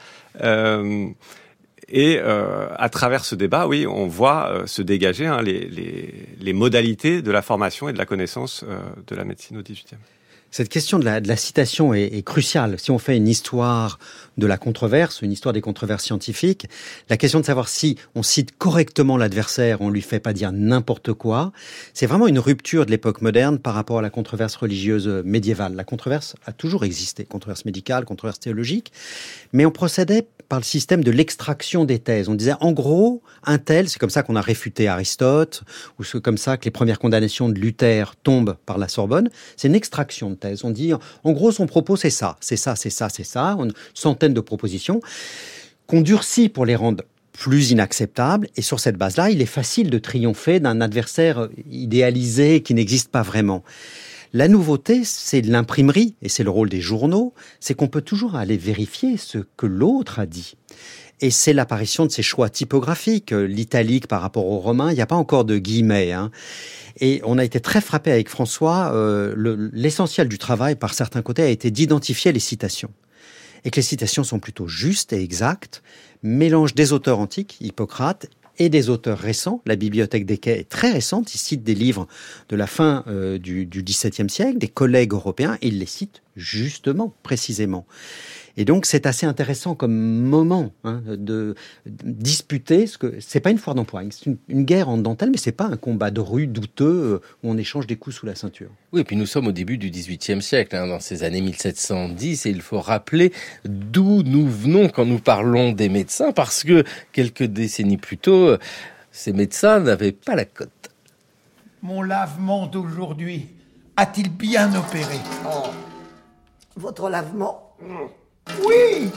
Et à travers ce débat, oui, on voit se dégager les modalités de la formation et de la connaissance de la médecine au XVIIIe. Cette question de la citation est cruciale. Si on fait une histoire de la controverse, une histoire des controverses scientifiques, la question de savoir si on cite correctement l'adversaire, on lui fait pas dire n'importe quoi, c'est vraiment une rupture de l'époque moderne par rapport à la controverse religieuse médiévale. La controverse a toujours existé, controverse médicale, controverse théologique, mais on procédait par le système de l'extraction des thèses. On disait, en gros, un tel, c'est comme ça qu'on a réfuté Aristote, ou c'est comme ça que les premières condamnations de Luther tombent par la Sorbonne. C'est une extraction de thèse. On dit, en gros, son propos, c'est ça, c'est ça, c'est ça, c'est ça. Une centaine de propositions qu'on durcit pour les rendre plus inacceptables. Et sur cette base-là, il est facile de triompher d'un adversaire idéalisé qui n'existe pas vraiment. La nouveauté, c'est l'imprimerie, et c'est le rôle des journaux, c'est qu'on peut toujours aller vérifier ce que l'autre a dit. Et c'est l'apparition de ces choix typographiques, l'italique par rapport au romain, il n'y a pas encore de guillemets. Et on a été très frappé avec François, l'essentiel du travail, par certains côtés, a été d'identifier les citations. Et que les citations sont plutôt justes et exactes, mélange des auteurs antiques, Hippocrate, et des auteurs récents. La bibliothèque d'Haeckel est très récente. Il cite des livres de la fin du XVIIe siècle, des collègues européens, et il les cite justement, précisément. Et donc, c'est assez intéressant comme moment de disputer ce que c'est pas une foire d'empoigne, c'est une guerre en dentelle, mais c'est pas un combat de rue douteux où on échange des coups sous la ceinture. Oui, et puis nous sommes au début du XVIIIe siècle, dans ces années 1710, et il faut rappeler d'où nous venons quand nous parlons des médecins, parce que quelques décennies plus tôt, ces médecins n'avaient pas la cote. Mon lavement d'aujourd'hui a-t-il bien opéré? Oh, votre lavement... Oui!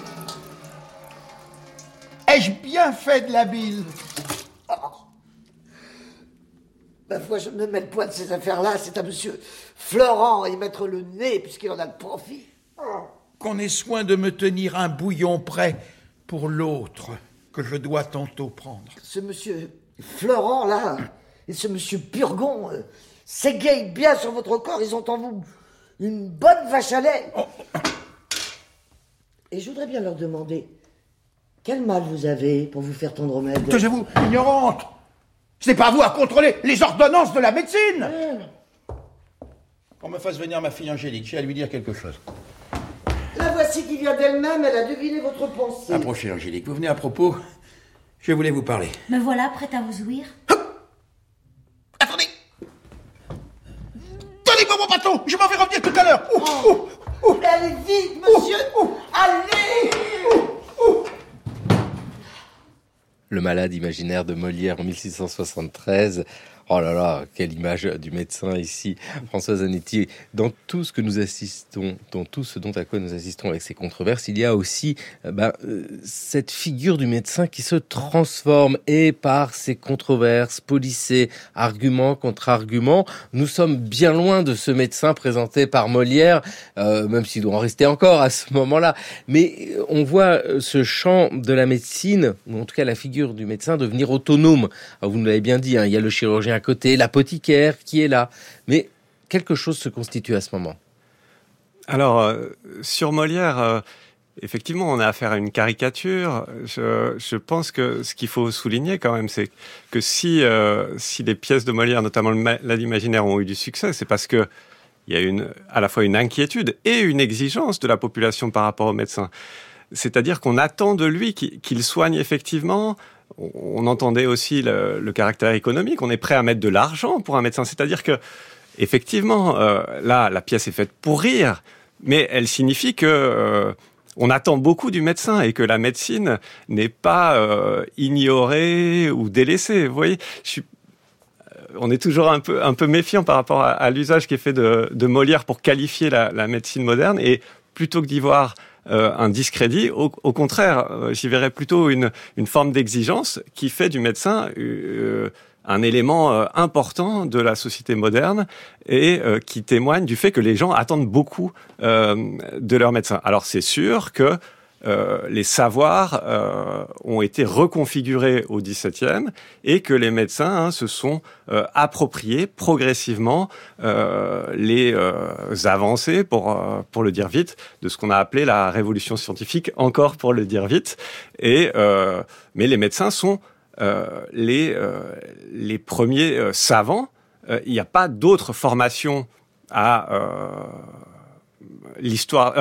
Ai-je bien fait de la bile? Oh. Ma foi, je ne me mêle point de ces affaires-là. C'est à monsieur Florent y mettre le nez, puisqu'il en a le profit. Qu'on ait soin de me tenir un bouillon prêt pour l'autre. que je dois tantôt prendre. Ce monsieur Florent, là, et ce monsieur Burgon, s'égayent bien sur votre corps. Ils ont en vous une bonne vache à lait. Oh. Et je voudrais bien leur demander, quel mal vous avez pour vous faire tendre remède? Taisez-vous, ignorante. Ce n'est pas à vous à contrôler les ordonnances de la médecine. Qu'on me fasse venir ma fille Angélique, j'ai à lui dire quelque chose. La voici qui vient d'elle-même, elle a deviné votre pensée. Approchez, Angélique, vous venez à propos. Je voulais vous parler. Me voilà prête à vous ouïr. Attendez. Donnez-moi mon bâton, je m'en vais revenir tout à l'heure. Allez vite, monsieur. Allez. Le malade imaginaire de Molière en 1673. Oh là là, quelle image du médecin ici, François Zanetti. Dans tout ce que nous assistons, dans tout ce dont à quoi nous assistons avec ces controverses, il y a aussi cette figure du médecin qui se transforme et par ces controverses policées, arguments contre arguments. Nous sommes bien loin de ce médecin présenté par Molière, même s'il doit en rester encore à ce moment-là. Mais on voit ce champ de la médecine, ou en tout cas la figure du médecin, devenir autonome. Alors vous nous l'avez bien dit, il y a le chirurgien à côté, l'apothicaire qui est là. Mais quelque chose se constitue à ce moment. Alors, sur Molière, effectivement, on a affaire à une caricature. Je pense que ce qu'il faut souligner quand même, c'est que si les pièces de Molière, notamment le Malade imaginaire, ont eu du succès, c'est parce que il y a à la fois une inquiétude et une exigence de la population par rapport au médecin. C'est-à-dire qu'on attend de lui qu'il soigne effectivement. On entendait aussi le caractère économique. On est prêt à mettre de l'argent pour un médecin. C'est-à-dire que, effectivement, là, la pièce est faite pour rire, mais elle signifie que on attend beaucoup du médecin et que la médecine n'est pas ignorée ou délaissée. Vous voyez, on est toujours un peu méfiant par rapport à l'usage qui est fait de Molière pour qualifier la médecine moderne. Et plutôt que d'y voir un discrédit, au contraire, j'y verrais plutôt une forme d'exigence qui fait du médecin un élément important de la société moderne et qui témoigne du fait que les gens attendent beaucoup de leur médecin. Alors c'est sûr que les savoirs ont été reconfigurés au XVIIe et que les médecins se sont appropriés progressivement les avancées, pour le dire vite, de ce qu'on a appelé la révolution scientifique, encore pour le dire vite. Mais les médecins sont les premiers savants. Il n'y a pas d'autre formation à l'histoire,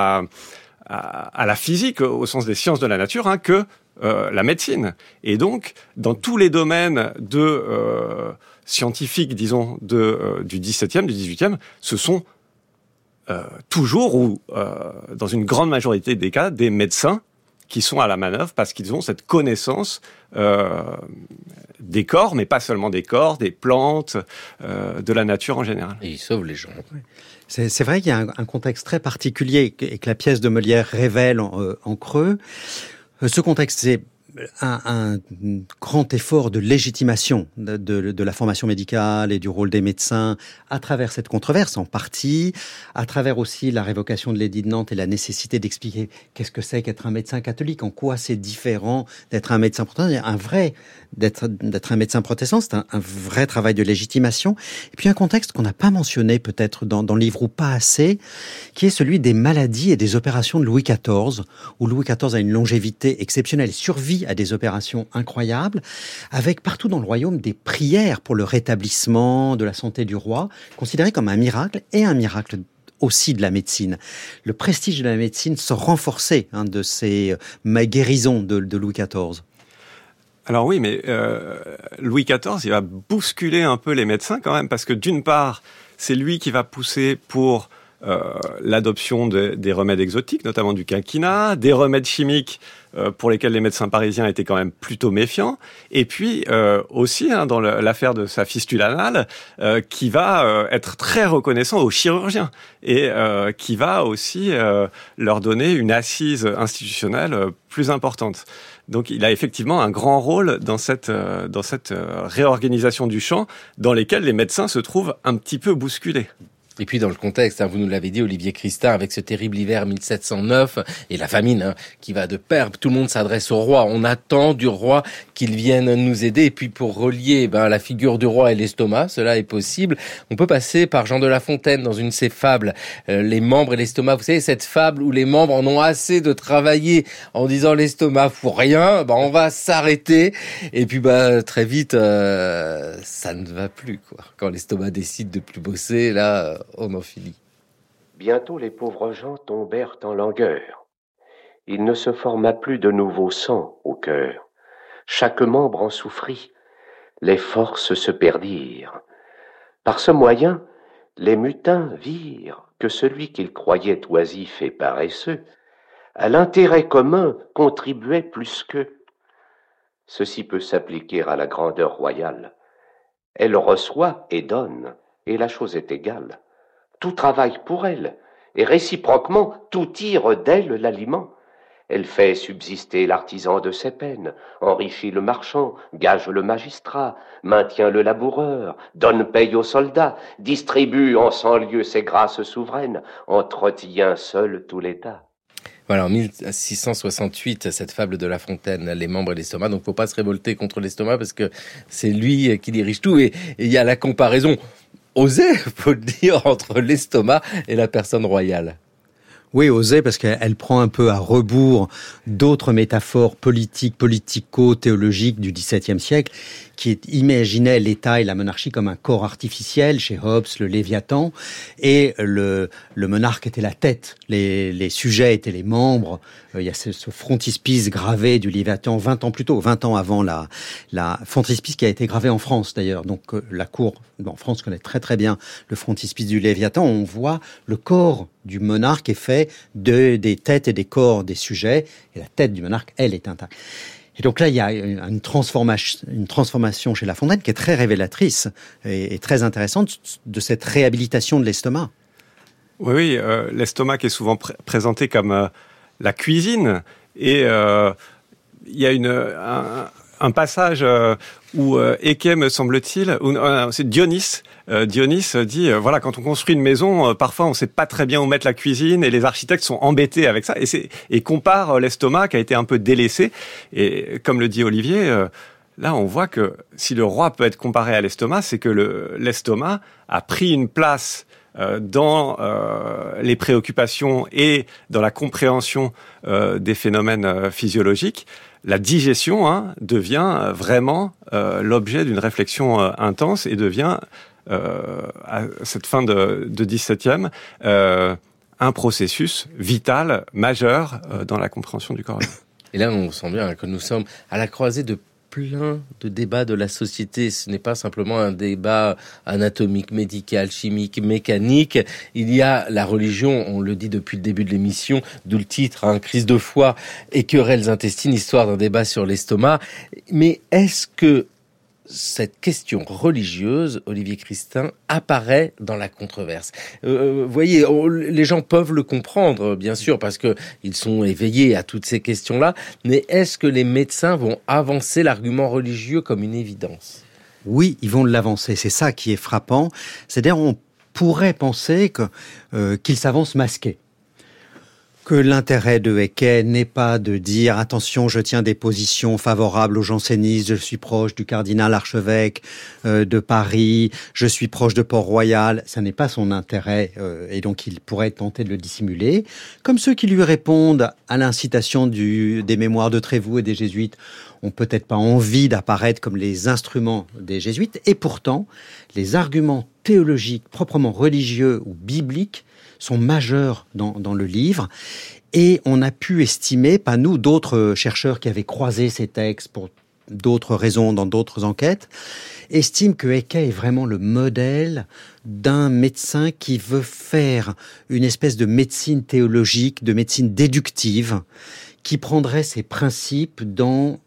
à la physique, au sens des sciences de la nature, que la médecine. Et donc, dans tous les domaines scientifiques, disons, du XVIIe, du XVIIIe, ce sont toujours, ou dans une grande majorité des cas, des médecins qui sont à la manœuvre parce qu'ils ont cette connaissance des corps, mais pas seulement des corps, des plantes, de la nature en général. Et ils sauvent les gens. C'est vrai qu'il y a un contexte très particulier et que la pièce de Molière révèle en creux. Ce contexte, c'est un grand effort de légitimation de la formation médicale et du rôle des médecins à travers cette controverse, en partie, à travers aussi la révocation de l'édit de Nantes et la nécessité d'expliquer qu'est-ce que c'est qu'être un médecin catholique, en quoi c'est différent d'être un médecin protestant. D'être un médecin protestant, c'est un vrai travail de légitimation. Et puis un contexte qu'on n'a pas mentionné peut-être dans le livre ou pas assez, qui est celui des maladies et des opérations de Louis XIV, où Louis XIV a une longévité exceptionnelle, survit à des opérations incroyables, avec partout dans le royaume des prières pour le rétablissement de la santé du roi, considérées comme un miracle et un miracle aussi de la médecine. Le prestige de la médecine se renforçait de ces guérisons de Louis XIV. Alors oui, mais Louis XIV, il va bousculer un peu les médecins quand même, parce que d'une part, c'est lui qui va pousser pour l'adoption des remèdes exotiques, notamment du quinquina, des remèdes chimiques pour lesquels les médecins parisiens étaient quand même plutôt méfiants, et puis aussi dans l'affaire de sa fistule anale, qui va être très reconnaissant aux chirurgiens, et qui va aussi leur donner une assise institutionnelle plus importante. Donc il a effectivement un grand rôle dans cette réorganisation du champ, dans lesquels les médecins se trouvent un petit peu bousculés. Et puis dans le contexte, vous nous l'avez dit, Olivier Christin, avec ce terrible hiver 1709 et la famine qui va de pair, tout le monde s'adresse au roi. On attend du roi qu'il vienne nous aider. Et puis pour relier la figure du roi et l'estomac, cela est possible. On peut passer par Jean de La Fontaine dans une de ses fables, les membres et l'estomac. Vous savez, cette fable où les membres en ont assez de travailler en disant l'estomac fout rien, on va s'arrêter. Et puis très vite, ça ne va plus, quoi. Quand l'estomac décide de plus bosser, là, on en finit. Bientôt les pauvres gens tombèrent en langueur. Il ne se forma plus de nouveau sang au cœur. Chaque membre en souffrit. Les forces se perdirent. Par ce moyen, les mutins virent que celui qu'ils croyaient oisif et paresseux, à l'intérêt commun contribuait plus qu'eux. Ceci peut s'appliquer à la grandeur royale. Elle reçoit et donne, et la chose est égale. Tout travaille pour elle, et réciproquement, tout tire d'elle l'aliment. Elle fait subsister l'artisan de ses peines, enrichit le marchand, gage le magistrat, maintient le laboureur, donne paye aux soldats, distribue en 100 lieux ses grâces souveraines, entretient seul tout l'État. Voilà, en 1668, cette fable de La Fontaine, les membres et l'estomac. Donc, faut pas se révolter contre l'estomac parce que c'est lui qui dirige tout. Et il y a la comparaison osée, faut le dire, entre l'estomac et la personne royale. Oui, osée, parce qu'elle prend un peu à rebours d'autres métaphores politiques, politico-théologiques du XVIIe siècle, qui imaginaient l'État et la monarchie comme un corps artificiel, chez Hobbes, le Léviathan, et le monarque était la tête, les sujets étaient les membres. Il y a ce frontispice gravé du Léviathan 20 ans plus tôt, 20 ans avant la frontispice qui a été gravé en France d'ailleurs. Donc la cour en France connaît très très bien le frontispice du Léviathan. On voit le corps du monarque est fait des têtes et des corps des sujets, et la tête du monarque, elle, est intacte. Et donc là, il y a une transformation chez La Fontaine qui est très révélatrice et très intéressante de cette réhabilitation de l'estomac. Oui, l'estomac est souvent présenté comme la cuisine, et il y a un passage où Éché, me semble-t-il, c'est Dionys. Dionys dit, voilà, quand on construit une maison, parfois on sait pas très bien où mettre la cuisine, et les architectes sont embêtés avec ça, et compare l'estomac qui a été un peu délaissé. Et comme le dit Olivier, là on voit que si le roi peut être comparé à l'estomac, c'est que l'estomac a pris une place dans les préoccupations et dans la compréhension des phénomènes physiologiques. La digestion devient vraiment l'objet d'une réflexion intense, et devient, à cette fin de 17e, un processus vital, majeur, dans la compréhension du corps. Et là, on sent bien que nous sommes à la croisée de plein de débats de la société. Ce n'est pas simplement un débat anatomique, médical, chimique, mécanique. Il y a la religion, on le dit depuis le début de l'émission, d'où le titre, crise de foi et querelles intestines, histoire d'un débat sur l'estomac. Mais est-ce que cette question religieuse, Olivier Christin, apparaît dans la controverse? Vous voyez, les gens peuvent le comprendre, bien sûr, parce que ils sont éveillés à toutes ces questions-là. Mais est-ce que les médecins vont avancer l'argument religieux comme une évidence? Oui, ils vont l'avancer. C'est ça qui est frappant. C'est-à-dire, on pourrait penser qu'ils s'avancent masqués. Que l'intérêt de Éché n'est pas de dire « Attention, je tiens des positions favorables aux jansénistes, je suis proche du cardinal archevêque de Paris, je suis proche de Port-Royal ». Ça n'est pas son intérêt, et donc il pourrait tenter de le dissimuler. Comme ceux qui lui répondent à l'incitation des mémoires de Trévoux et des jésuites ont peut-être pas envie d'apparaître comme les instruments des jésuites, et pourtant, les arguments théologiques, proprement religieux ou bibliques, sont majeurs dans le livre, et on a pu estimer, pas nous, d'autres chercheurs qui avaient croisé ces textes pour d'autres raisons dans d'autres enquêtes, estiment que Éché est vraiment le modèle d'un médecin qui veut faire une espèce de médecine théologique, de médecine déductive, qui prendrait ses principes dans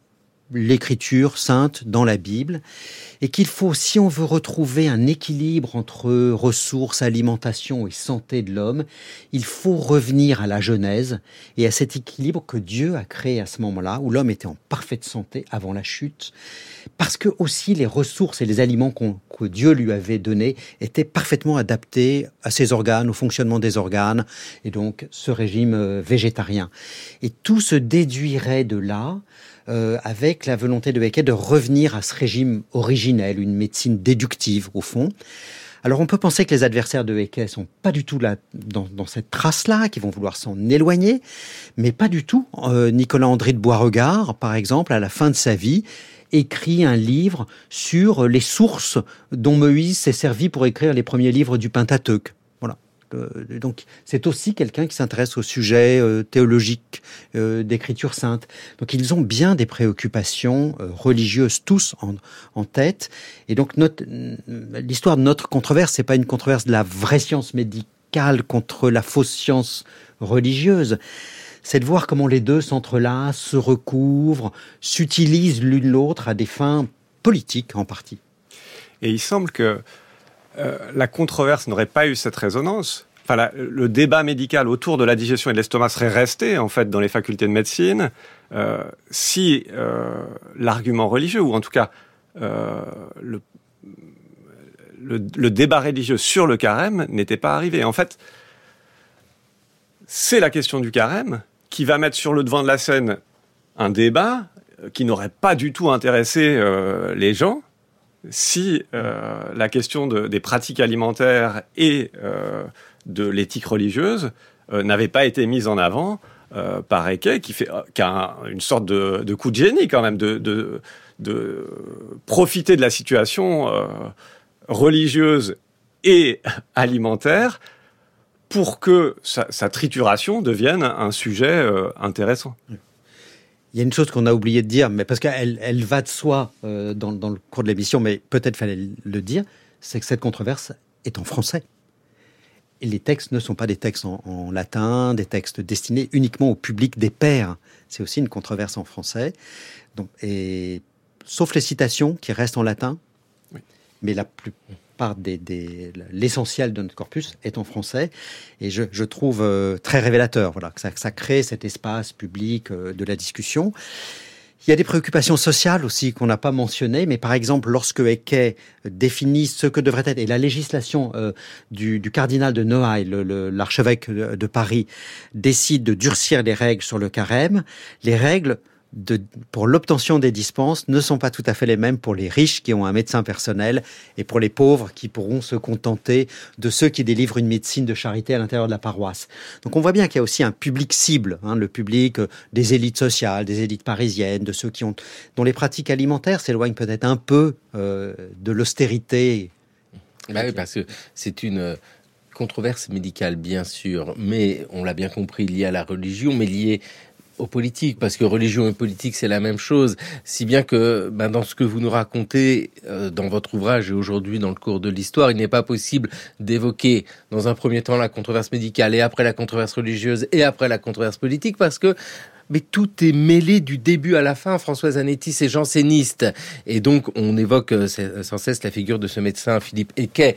l'écriture sainte dans la Bible, et qu'il faut, si on veut retrouver un équilibre entre ressources, alimentation et santé de l'homme, il faut revenir à la Genèse et à cet équilibre que Dieu a créé à ce moment-là, où l'homme était en parfaite santé avant la chute, parce que aussi les ressources et les aliments que Dieu lui avait donnés étaient parfaitement adaptés à ses organes, au fonctionnement des organes, et donc ce régime végétarien. Et tout se déduirait de là, avec la volonté de Haeckel de revenir à ce régime originel, une médecine déductive au fond. Alors on peut penser que les adversaires de Haeckel sont pas du tout là dans cette trace-là, qui vont vouloir s'en éloigner, mais pas du tout. Nicolas-André de Beauregard, par exemple, à la fin de sa vie, écrit un livre sur les sources dont Moïse s'est servi pour écrire les premiers livres du Pentateuque. Voilà. Donc c'est aussi quelqu'un qui s'intéresse au sujet théologique d'écriture sainte. Donc ils ont bien des préoccupations religieuses tous en tête. Et donc l'histoire de notre controverse, c'est pas une controverse de la vraie science médicale contre la fausse science religieuse. C'est de voir comment les deux s'entrelacent, se recouvrent, s'utilisent l'une l'autre à des fins politiques en partie. Et il semble que la controverse n'aurait pas eu cette résonance. Enfin, le débat médical autour de la digestion et de l'estomac serait resté, en fait, dans les facultés de médecine, si l'argument religieux, ou en tout cas le débat religieux sur le carême n'était pas arrivé. En fait, c'est la question du carême qui va mettre sur le devant de la scène un débat qui n'aurait pas du tout intéressé les gens si la question des pratiques alimentaires et de l'éthique religieuse n'avait pas été mise en avant par Haeckel, qui a une sorte de coup de génie quand même, de profiter de la situation religieuse et alimentaire pour que sa trituration devienne un sujet intéressant. Il y a une chose qu'on a oublié de dire, mais parce qu'elle va de soi dans le cours de l'émission, mais peut-être fallait le dire, c'est que cette controverse est en français. Et les textes ne sont pas des textes en latin, des textes destinés uniquement au public des pairs. C'est aussi une controverse en français. Donc, sauf les citations qui restent en latin, oui. Mais la plupart l'essentiel de notre corpus est en français. Et je trouve très révélateur, voilà, que ça crée cet espace public de la discussion. Il y a des préoccupations sociales aussi qu'on n'a pas mentionnées, mais par exemple, lorsque Haeckel définit ce que devrait être, et la législation du cardinal de Noailles, l'archevêque de Paris, décide de durcir les règles sur le carême, les règles pour l'obtention des dispenses ne sont pas tout à fait les mêmes pour les riches qui ont un médecin personnel et pour les pauvres qui pourront se contenter de ceux qui délivrent une médecine de charité à l'intérieur de la paroisse. Donc on voit bien qu'il y a aussi un public cible, le public des élites sociales, des élites parisiennes, de ceux dont les pratiques alimentaires s'éloignent peut-être un peu de l'austérité. Bah oui, parce que c'est une controverse médicale, bien sûr, mais on l'a bien compris, liée à la religion, mais liée aux politiques, parce que religion et politique, c'est la même chose. Si bien que, dans ce que vous nous racontez dans votre ouvrage et aujourd'hui dans le cours de l'histoire, il n'est pas possible d'évoquer dans un premier temps la controverse médicale et après la controverse religieuse et après la controverse politique, parce que tout est mêlé du début à la fin. François Zanetti, c'est janséniste. Et donc, on évoque sans cesse la figure de ce médecin, Philippe Haeckel,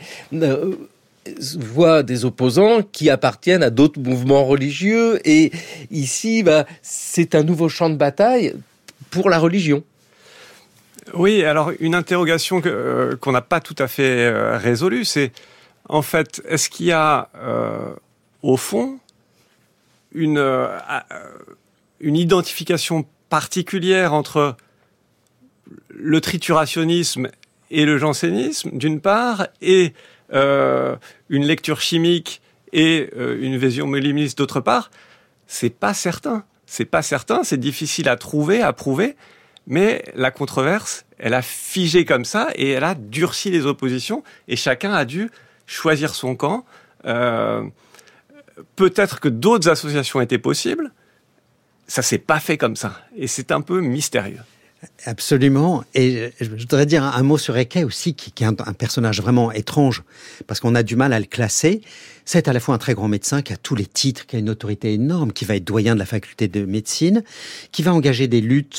voit des opposants qui appartiennent à d'autres mouvements religieux, et ici, c'est un nouveau champ de bataille pour la religion. Oui, alors une interrogation qu'on n'a pas tout à fait résolue, c'est en fait, est-ce qu'il y a au fond une identification particulière entre le triturationnisme et le jansénisme, d'une part, et une lecture chimique et une vision molémiste d'autre part? C'est pas certain. C'est difficile à trouver, à prouver, mais la controverse, elle a figé comme ça et elle a durci les oppositions et chacun a dû choisir son camp. Peut-être que d'autres associations étaient possibles. Ça s'est pas fait comme ça et c'est un peu mystérieux. Absolument. Et je voudrais dire un mot sur Haeckel aussi, qui est un personnage vraiment étrange, parce qu'on a du mal à le classer. C'est à la fois un très grand médecin qui a tous les titres, qui a une autorité énorme, qui va être doyen de la faculté de médecine, qui va engager des luttes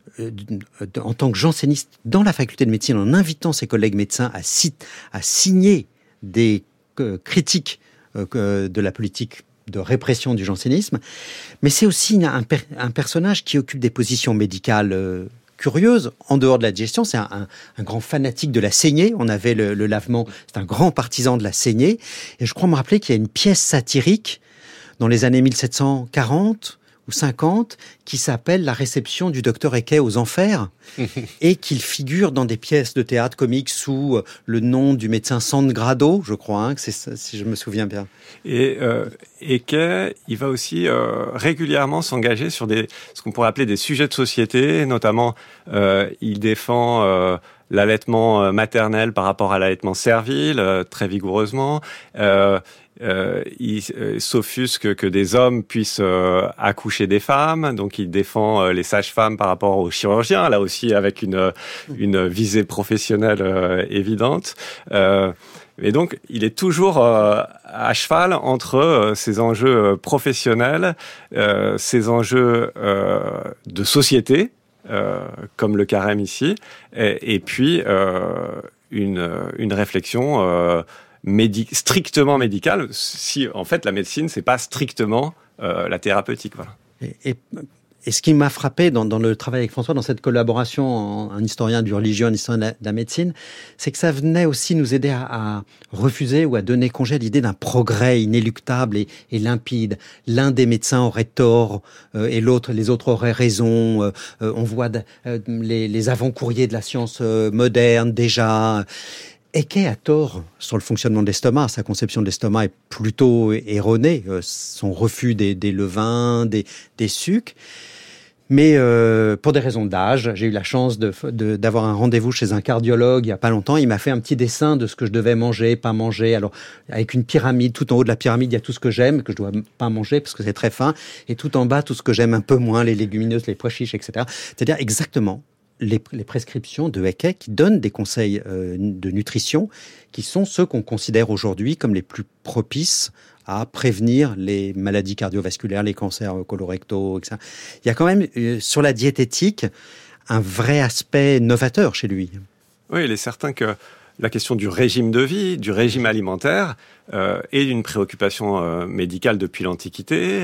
en tant que janséniste dans la faculté de médecine, en invitant ses collègues médecins à signer des critiques de la politique de répression du jansénisme. Mais c'est aussi un personnage qui occupe des positions médicales curieuse, en dehors de la digestion. C'est un grand fanatique de la saignée. On avait le lavement, c'est un grand partisan de la saignée. Et je crois me rappeler qu'il y a une pièce satirique dans les années 1740 ou 50 qui s'appelle La réception du docteur Eckey aux enfers et qu'il figure dans des pièces de théâtre comique sous le nom du médecin Sangrado, je crois, hein, que c'est ça, si je me souviens bien. Et Eckey, il va aussi régulièrement s'engager sur ce qu'on pourrait appeler des sujets de société, notamment il défend l'allaitement maternel par rapport à l'allaitement servile très vigoureusement. Il s'offusque que des hommes puissent accoucher des femmes, donc il défend les sages-femmes par rapport aux chirurgiens, là aussi avec une visée professionnelle évidente. Et donc, il est toujours à cheval entre ces enjeux professionnels, ces enjeux de société, comme le carême ici, et puis une réflexion strictement médicale, si en fait la médecine c'est pas strictement la thérapeutique. Voilà. Et ce qui m'a frappé dans le travail avec François, dans cette collaboration, un historien du religieux, un historien de la médecine, c'est que ça venait aussi nous aider à refuser ou à donner congé à l'idée d'un progrès inéluctable et limpide. L'un des médecins aurait tort et les autres auraient raison. On voit les avant-courriers de la science moderne déjà. Eckey a tort sur le fonctionnement de l'estomac. Sa conception de l'estomac est plutôt erronée. Son refus des levains, des sucs. Mais pour des raisons d'âge, j'ai eu la chance d'avoir un rendez-vous chez un cardiologue il y a pas longtemps. Il m'a fait un petit dessin de ce que je devais manger, pas manger. Alors, avec une pyramide, tout en haut de la pyramide, il y a tout ce que j'aime, que je dois pas manger parce que c'est très fin. Et tout en bas, tout ce que j'aime un peu moins, les légumineuses, les pois chiches, etc. C'est-à-dire exactement les prescriptions de Eckey qui donnent des conseils de nutrition qui sont ceux qu'on considère aujourd'hui comme les plus propices à prévenir les maladies cardiovasculaires, les cancers colorectaux, etc. Il y a quand même, sur la diététique, un vrai aspect novateur chez lui. Oui, il est certain que la question du régime de vie, du régime alimentaire, est une préoccupation médicale depuis l'Antiquité.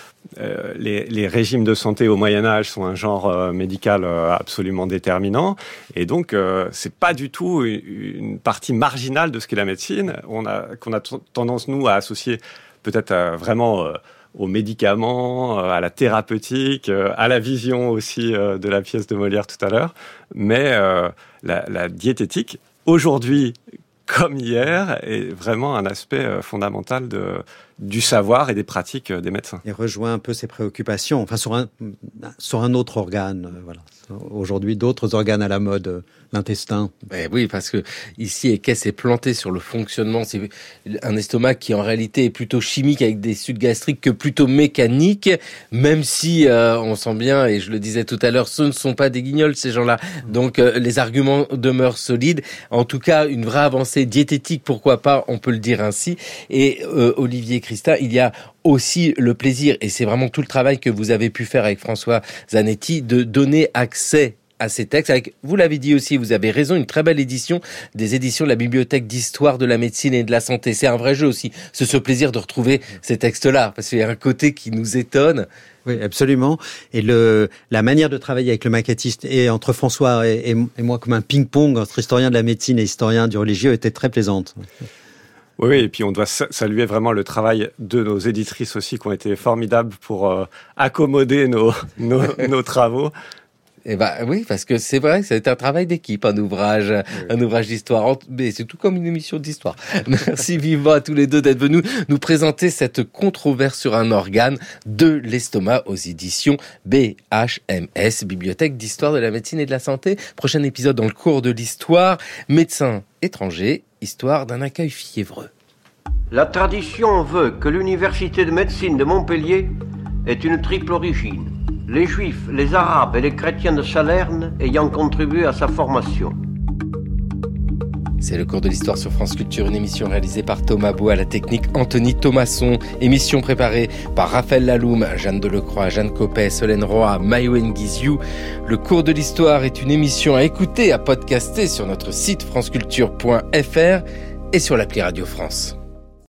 Les régimes de santé au Moyen-Âge sont un genre médical absolument déterminant. Et donc, c'est pas du tout une partie marginale de ce qu'est la médecine. Qu'on a tendance, nous, à associer peut-être vraiment aux médicaments, à la thérapeutique, à la vision aussi de la pièce de Molière tout à l'heure. Mais la diététique, aujourd'hui comme hier, est vraiment un aspect fondamental du savoir et des pratiques des médecins. Et rejoint un peu ses préoccupations, enfin sur un autre organe. Voilà. Aujourd'hui, d'autres organes à la mode, l'intestin. Oui, parce que ici, Eckey s'est planté sur le fonctionnement. C'est un estomac qui, en réalité, est plutôt chimique avec des sucs gastriques que plutôt mécanique, même si on sent bien, et je le disais tout à l'heure, ce ne sont pas des guignols, ces gens-là. Donc, les arguments demeurent solides. En tout cas, une vraie avancée diététique, pourquoi pas, on peut le dire ainsi. Et Olivier Christin, il y a aussi le plaisir, et c'est vraiment tout le travail que vous avez pu faire avec François Zanetti, de donner accès à ces textes. Avec, vous l'avez dit aussi, vous avez raison, une très belle édition des éditions de la Bibliothèque d'Histoire de la Médecine et de la Santé. C'est un vrai jeu aussi, ce plaisir de retrouver ces textes-là, parce qu'il y a un côté qui nous étonne. Oui, absolument. Et la manière de travailler avec le maquettiste et entre François et moi comme un ping-pong entre historien de la médecine et historien du religieux était très plaisante. Oui, et puis on doit saluer vraiment le travail de nos éditrices aussi qui ont été formidables pour accommoder nos travaux. Eh ben oui, parce que c'est vrai que c'est un travail d'équipe, un ouvrage d'histoire. Mais c'est tout comme une émission d'histoire. Merci vivement à tous les deux d'être venus nous présenter cette controverse sur un organe de l'estomac aux éditions BHMS, Bibliothèque d'Histoire de la Médecine et de la Santé. Prochain épisode dans le cours de l'histoire, médecin étranger, histoire d'un accueil fiévreux. La tradition veut que l'université de médecine de Montpellier ait une triple origine. Les Juifs, les Arabes et les chrétiens de Salerne ayant contribué à sa formation. C'est le cours de l'histoire sur France Culture, une émission réalisée par Thomas Beau, à la technique Anthony Thomasson. Émission préparée par Raphaël Laloum, Jeanne Delecroix, Jeanne Copet, Solène Roy, Maïwen Guizhou. Le cours de l'histoire est une émission à écouter, à podcaster sur notre site franceculture.fr et sur l'appli Radio France.